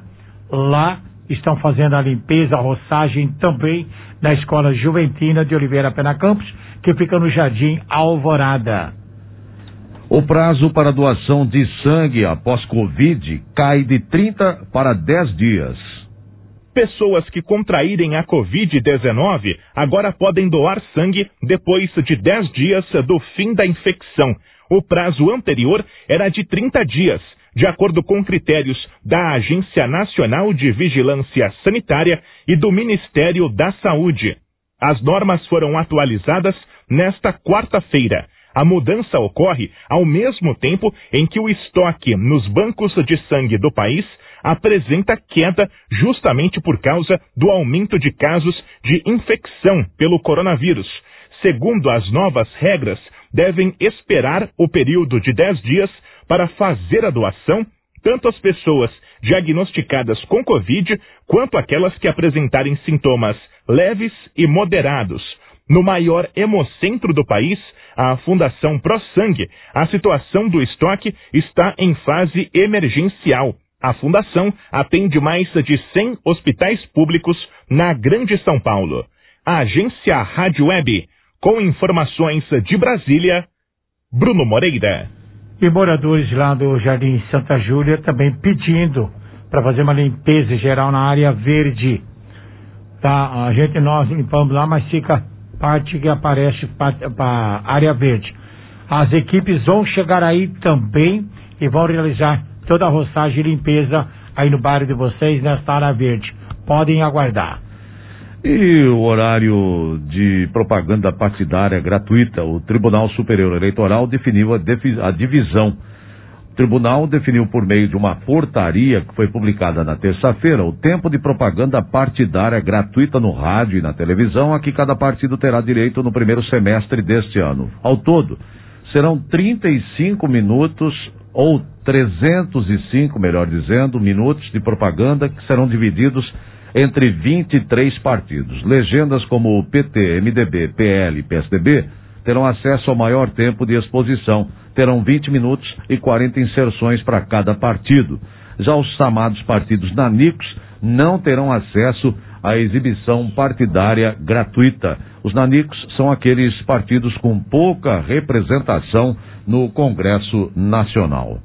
Lá estão fazendo a limpeza, a roçagem também na Escola Juventina de Oliveira Pena Campos, que fica no Jardim Alvorada. O prazo para doação de sangue após Covid cai de trinta para dez dias. Pessoas que contraírem a covid dezenove agora podem doar sangue depois de dez dias do fim da infecção. O prazo anterior era de trinta dias, de acordo com critérios da Agência Nacional de Vigilância Sanitária e do Ministério da Saúde. As normas foram atualizadas nesta quarta-feira. A mudança ocorre ao mesmo tempo em que o estoque nos bancos de sangue do país apresenta queda justamente por causa do aumento de casos de infecção pelo coronavírus. Segundo as novas regras, devem esperar o período de dez dias para fazer a doação, tanto as pessoas diagnosticadas com Covid, quanto aquelas que apresentarem sintomas leves e moderados. No maior hemocentro do país, a Fundação ProSangue, a situação do estoque está em fase emergencial. A Fundação atende mais de cem hospitais públicos na Grande São Paulo. A agência Rádio Web, com informações de Brasília, Bruno Moreira. E moradores lá do Jardim Santa Júlia também pedindo para fazer uma limpeza geral na área verde. Tá, a gente, nós limpamos lá, mas fica parte que aparece para a área verde. As equipes vão chegar aí também e vão realizar toda a roçagem e limpeza aí no bairro de vocês, nesta área verde. Podem aguardar. E o horário de propaganda partidária gratuita, o Tribunal Superior Eleitoral definiu a, defi- a divisão. O tribunal definiu por meio de uma portaria que foi publicada na terça-feira o tempo de propaganda partidária gratuita no rádio e na televisão a que cada partido terá direito no primeiro semestre deste ano. Ao todo, serão trinta e cinco minutos ou trezentos e cinco, melhor dizendo, minutos de propaganda que serão divididos entre vinte e três partidos. Legendas como o P T, M D B, P L e P S D B terão acesso ao maior tempo de exposição. Terão vinte minutos e quarenta inserções para cada partido. Já os chamados partidos nanicos não terão acesso à exibição partidária gratuita. Os nanicos são aqueles partidos com pouca representação no Congresso Nacional.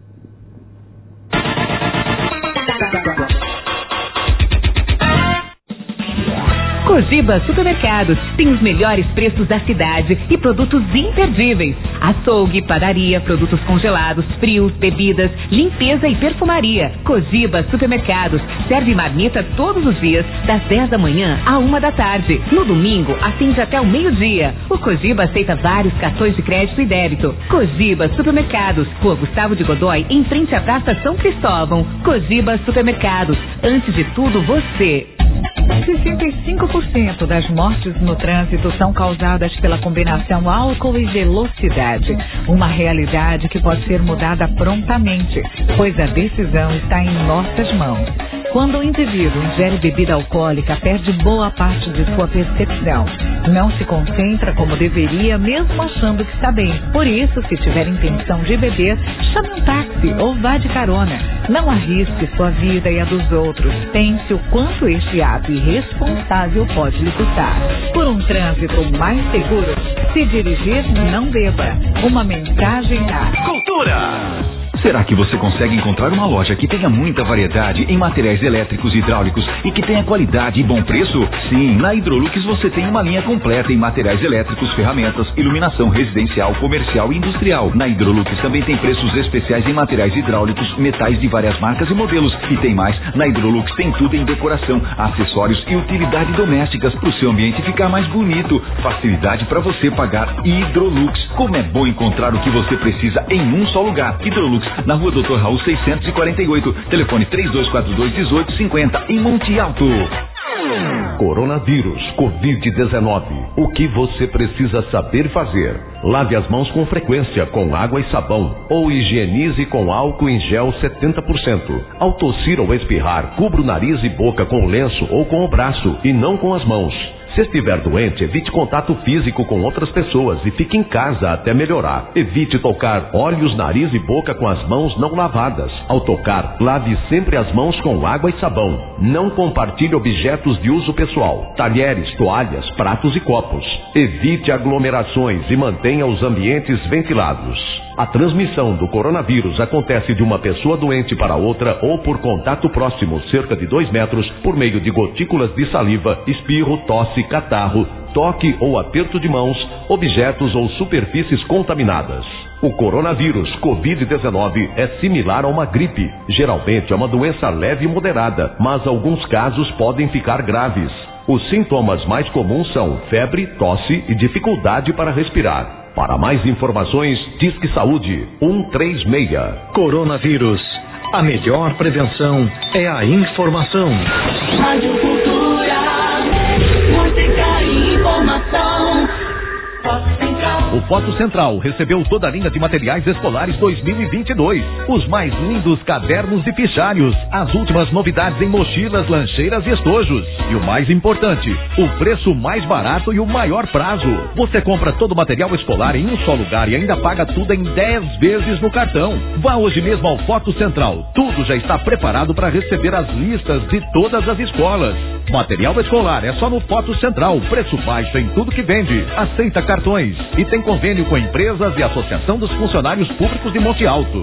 Cogiba Supermercados tem os melhores preços da cidade e produtos imperdíveis. Açougue, padaria, produtos congelados, frios, bebidas, limpeza e perfumaria. Cogiba Supermercados serve marmita todos os dias, das dez da manhã à uma da tarde. No domingo, atende até o meio-dia. O Cogiba aceita vários cartões de crédito e débito. Cogiba Supermercados, Rua Gustavo de Godoy, em frente à Praça São Cristóvão. Cogiba Supermercados, antes de tudo você. sessenta e cinco por cento das mortes no trânsito são causadas pela combinação álcool e velocidade. Uma realidade que pode ser mudada prontamente, pois a decisão está em nossas mãos. Quando o indivíduo ingere bebida alcoólica, perde boa parte de sua percepção. Não se concentra como deveria, mesmo achando que está bem. Por isso, se tiver intenção de beber, chame um táxi ou vá de carona. Não arrisque sua vida e a dos outros. Pense o quanto este ato irresponsável pode lhe custar. Por um trânsito mais seguro, se dirigir, não beba. Uma mensagem a Cultura! Será que você consegue encontrar uma loja que tenha muita variedade em materiais elétricos e hidráulicos e que tenha qualidade e bom preço? Sim, na Hidrolux você tem uma linha completa em materiais elétricos, ferramentas, iluminação residencial, comercial e industrial. Na Hidrolux também tem preços especiais em materiais hidráulicos, metais de várias marcas e modelos. E tem mais, na Hidrolux tem tudo em decoração, acessórios e utilidades domésticas para o seu ambiente ficar mais bonito. Facilidade para você pagar Hidrolux. Como é bom encontrar o que você precisa em um só lugar. Hidrolux, na Rua doutor Raul seiscentos e quarenta e oito, telefone três dois quatro dois, um oito cinco zero, em Monte Alto. Coronavírus, covid dezenove. O que você precisa saber fazer? Lave as mãos com frequência com água e sabão ou higienize com álcool em gel setenta por cento. Ao tossir ou espirrar, cubra o nariz e boca com o lenço ou com o braço e não com as mãos. Se estiver doente, evite contato físico com outras pessoas e fique em casa até melhorar. Evite tocar olhos, nariz e boca com as mãos não lavadas. Ao tocar, lave sempre as mãos com água e sabão. Não compartilhe objetos de uso pessoal, talheres, toalhas, pratos e copos. Evite aglomerações e mantenha os ambientes ventilados. A transmissão do coronavírus acontece de uma pessoa doente para outra ou por contato próximo, cerca de dois metros, por meio de gotículas de saliva, espirro, tosse, catarro, toque ou aperto de mãos, objetos ou superfícies contaminadas. O coronavírus covid dezenove é similar a uma gripe. Geralmente é uma doença leve e moderada, mas alguns casos podem ficar graves. Os sintomas mais comuns são febre, tosse e dificuldade para respirar. Para mais informações, Disque Saúde um três seis. Coronavírus. A melhor prevenção é a informação. Rádio Cultura, música e informação. O Foto Central recebeu toda a linha de materiais escolares dois mil e vinte e dois. Os mais lindos cadernos e fichários, as últimas novidades em mochilas, lancheiras e estojos. E o mais importante, o preço mais barato e o maior prazo. Você compra todo o material escolar em um só lugar e ainda paga tudo em dez vezes no cartão. Vá hoje mesmo ao Foto Central. Tudo já está preparado para receber as listas de todas as escolas. Material escolar é só no Foto Central. Preço baixo em tudo que vende. Aceita cartões e tem convênio com empresas e Associação dos Funcionários Públicos de Monte Alto.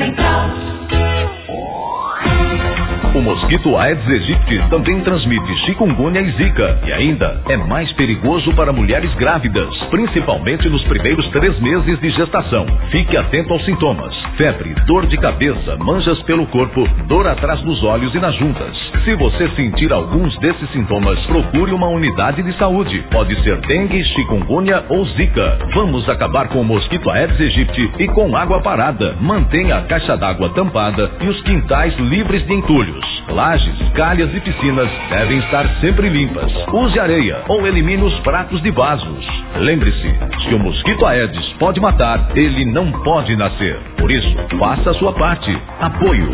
O mosquito Aedes aegypti também transmite chikungunya e zika e ainda é mais perigoso para mulheres grávidas, principalmente nos primeiros três meses de gestação. Fique atento aos sintomas: febre, dor de cabeça, manchas pelo corpo, dor atrás dos olhos e nas juntas. Se você sentir alguns desses sintomas, procure uma unidade de saúde. Pode ser dengue, chikungunya ou zika. Vamos acabar com o mosquito Aedes aegypti e com água parada. Mantenha a caixa d'água tampada e os quintais livres de entulhos. Lajes, calhas e piscinas devem estar sempre limpas. Use areia ou elimine os pratos de vasos. Lembre-se, se o mosquito Aedes pode matar, ele não pode nascer. Por isso, faça a sua parte. Apoio.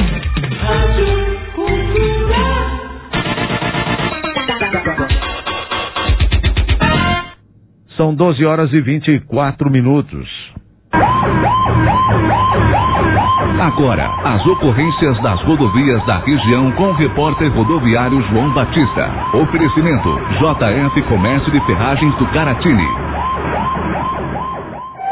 São doze horas e vinte e quatro minutos. Agora, as ocorrências das rodovias da região com o repórter rodoviário João Batista. Oferecimento J F Comércio de Ferragens do Caratini.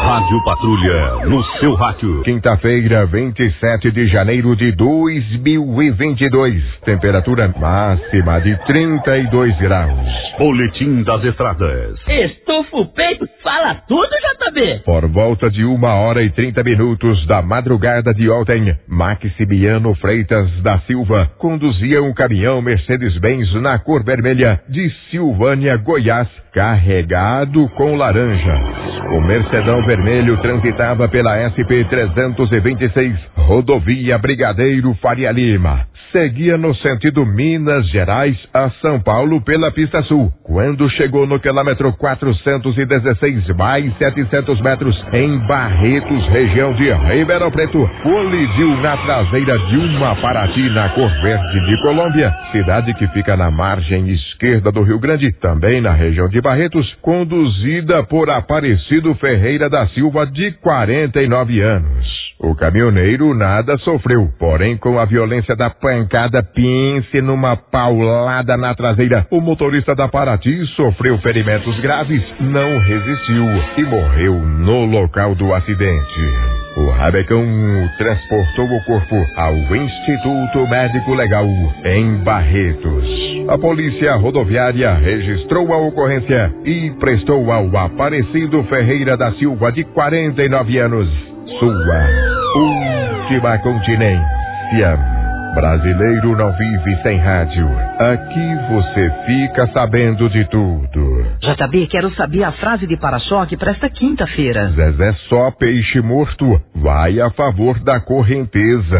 Rádio Patrulha, no seu rádio. Quinta-feira, vinte e sete de janeiro de dois mil e vinte e dois. Temperatura máxima de trinta e dois graus. Boletim das estradas. Estufa o peito, fala tudo, J B. Por volta de uma hora e trinta minutos da madrugada de ontem, Maximiano Freitas da Silva conduzia um caminhão Mercedes-Benz na cor vermelha de Silvânia, Goiás, carregado com laranjas. O Mercedão vermelho transitava pela S P trezentos e vinte e seis, rodovia Brigadeiro Faria Lima. Seguia no sentido Minas Gerais a São Paulo pela pista sul. Quando chegou no quilômetro quatrocentos e dezesseis mais setecentos metros, em Barretos, região de Ribeirão Preto, colidiu na traseira de uma Paraty na cor verde de Colômbia, cidade que fica na margem esquerda do Rio Grande, também na região de Barretos, conduzida por Aparecido Ferreira da Silva, de quarenta e nove anos. O caminhoneiro nada sofreu, porém com a violência da pancada, pense numa paulada na traseira. O motorista da Paraty sofreu ferimentos graves, não resistiu e morreu no local do acidente. O Rabecão transportou o corpo ao Instituto Médico Legal em Barretos. A polícia rodoviária registrou a ocorrência e prestou ao Aparecido Ferreira da Silva, de quarenta e nove anos, sua última continência. Brasileiro não vive sem rádio. Aqui você fica sabendo de tudo. J B, quero saber a frase de para-choque para esta quinta-feira. Zezé só peixe morto vai a favor da correnteza.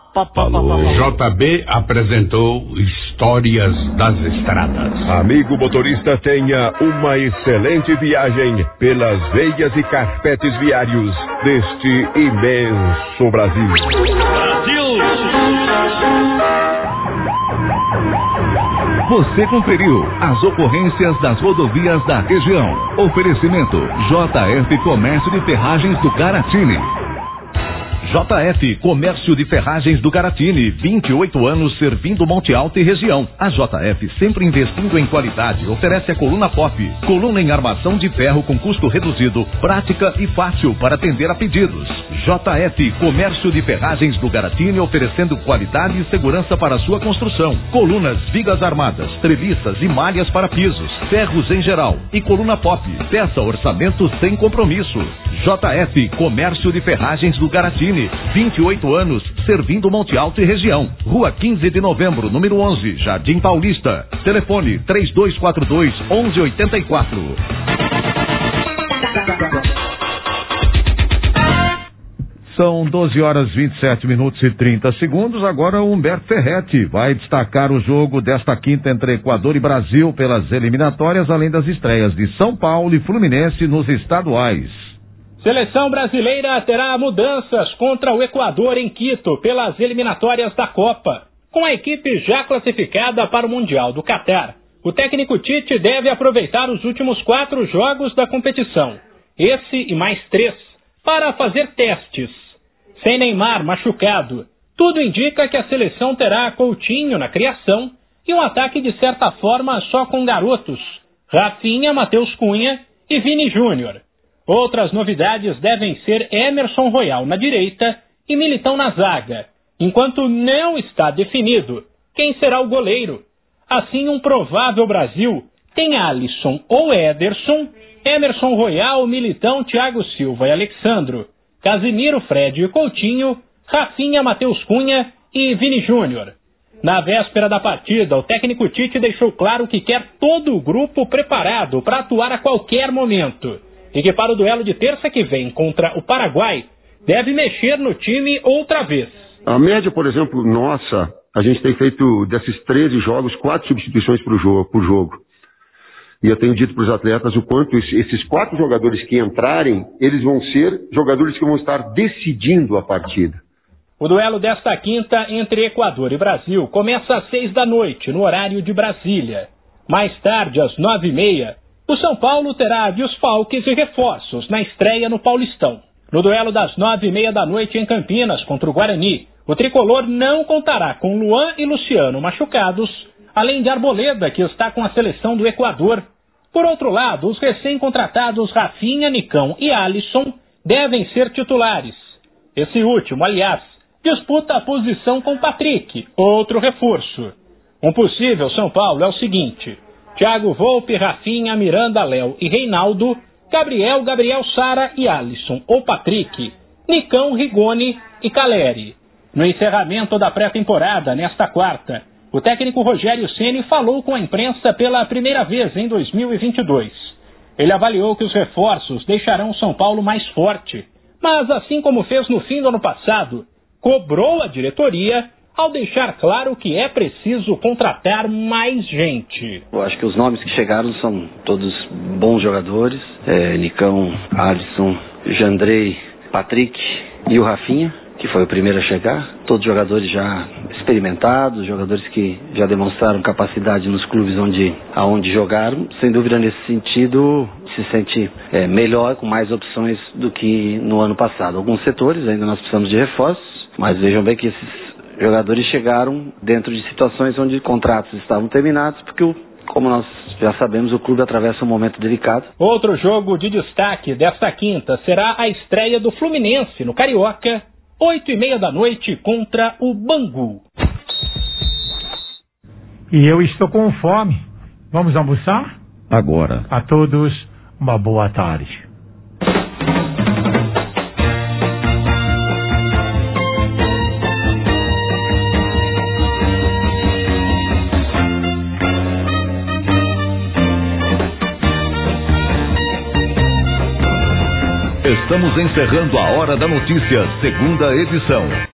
J B apresentou Histórias das Estradas. Amigo motorista, tenha uma excelente viagem pelas veias e carpetes viários deste imenso Brasil. Brasil! Você conferiu as ocorrências das rodovias da região. Oferecimento J F Comércio de Ferragens do Caratini. J F Comércio de Ferragens do Caratini, vinte e oito anos servindo Monte Alto e região. A J F, sempre investindo em qualidade, oferece a coluna pop, coluna em armação de ferro com custo reduzido, prática e fácil para atender a pedidos. J F Comércio de Ferragens do Caratini, oferecendo qualidade e segurança para sua construção. Colunas, vigas armadas, treliças e malhas para pisos, ferros em geral e coluna pop. Peça orçamento sem compromisso. J F Comércio de Ferragens do Caratini, vinte e oito anos, servindo Monte Alto e região. Rua quinze de novembro, número onze, Jardim Paulista. Telefone três dois quatro dois, onze oitenta e quatro. São doze horas, vinte e sete minutos e trinta segundos. Agora o Humberto Ferretti vai destacar o jogo desta quinta entre Equador e Brasil pelas eliminatórias, além das estreias de São Paulo e Fluminense nos estaduais. Seleção brasileira terá mudanças contra o Equador em Quito pelas eliminatórias da Copa. Com a equipe já classificada para o Mundial do Catar, o técnico Tite deve aproveitar os últimos quatro jogos da competição, esse e mais três, para fazer testes. Sem Neymar machucado, tudo indica que a seleção terá Coutinho na criação e um ataque de certa forma só com garotos, Rafinha, Matheus Cunha e Vini Júnior. Outras novidades devem ser Emerson Royal na direita e Militão na zaga, enquanto não está definido quem será o goleiro. Assim, um provável Brasil tem Alisson ou Ederson, Emerson Royal, Militão, Thiago Silva e Alexandro, Casimiro, Fred e Coutinho, Rafinha, Matheus Cunha e Vini Júnior. Na véspera da partida, o técnico Tite deixou claro que quer todo o grupo preparado para atuar a qualquer momento, e que para o duelo de terça que vem contra o Paraguai, deve mexer no time outra vez. A média, por exemplo, nossa, a gente tem feito desses treze jogos, quatro substituições por jogo. Por jogo. E eu tenho dito para os atletas o quanto esses quatro jogadores que entrarem, eles vão ser jogadores que vão estar decidindo a partida. O duelo desta quinta entre Equador e Brasil começa às seis da noite, no horário de Brasília. Mais tarde, às nove e meia, o São Paulo terá desfalques e reforços na estreia no Paulistão. No duelo das nove e meia da noite em Campinas contra o Guarani, o tricolor não contará com Luan e Luciano machucados, além de Arboleda, que está com a seleção do Equador. Por outro lado, os recém-contratados Rafinha, Nicão e Alisson devem ser titulares. Esse último, aliás, disputa a posição com Patrick, outro reforço. Um possível São Paulo é o seguinte: Thiago Volpe, Rafinha, Miranda, Léo e Reinaldo, Gabriel, Gabriel Sara e Alisson ou Patrick, Nicão, Rigoni e Caleri. No encerramento da pré-temporada, nesta quarta, o técnico Rogério Ceni falou com a imprensa pela primeira vez em dois mil e vinte e dois. Ele avaliou que os reforços deixarão o São Paulo mais forte, mas assim como fez no fim do ano passado, cobrou a diretoria ao deixar claro que é preciso contratar mais gente. Eu acho que os nomes que chegaram são todos bons jogadores. É, Nicão, Alisson, Jandrei, Patrick e o Rafinha, que foi o primeiro a chegar. Todos jogadores já experimentados, jogadores que já demonstraram capacidade nos clubes onde, aonde jogaram. Sem dúvida, nesse sentido, se sente é, melhor, com mais opções do que no ano passado. Alguns setores ainda nós precisamos de reforços, mas vejam bem que esses jogadores chegaram dentro de situações onde contratos estavam terminados, porque, o, como nós já sabemos, o clube atravessa um momento delicado. Outro jogo de destaque desta quinta será a estreia do Fluminense no Carioca, oito e meia da noite, contra o Bangu. E eu estou com fome. Vamos almoçar? Agora. A todos, uma boa tarde. Estamos encerrando a Hora da Notícia, segunda edição.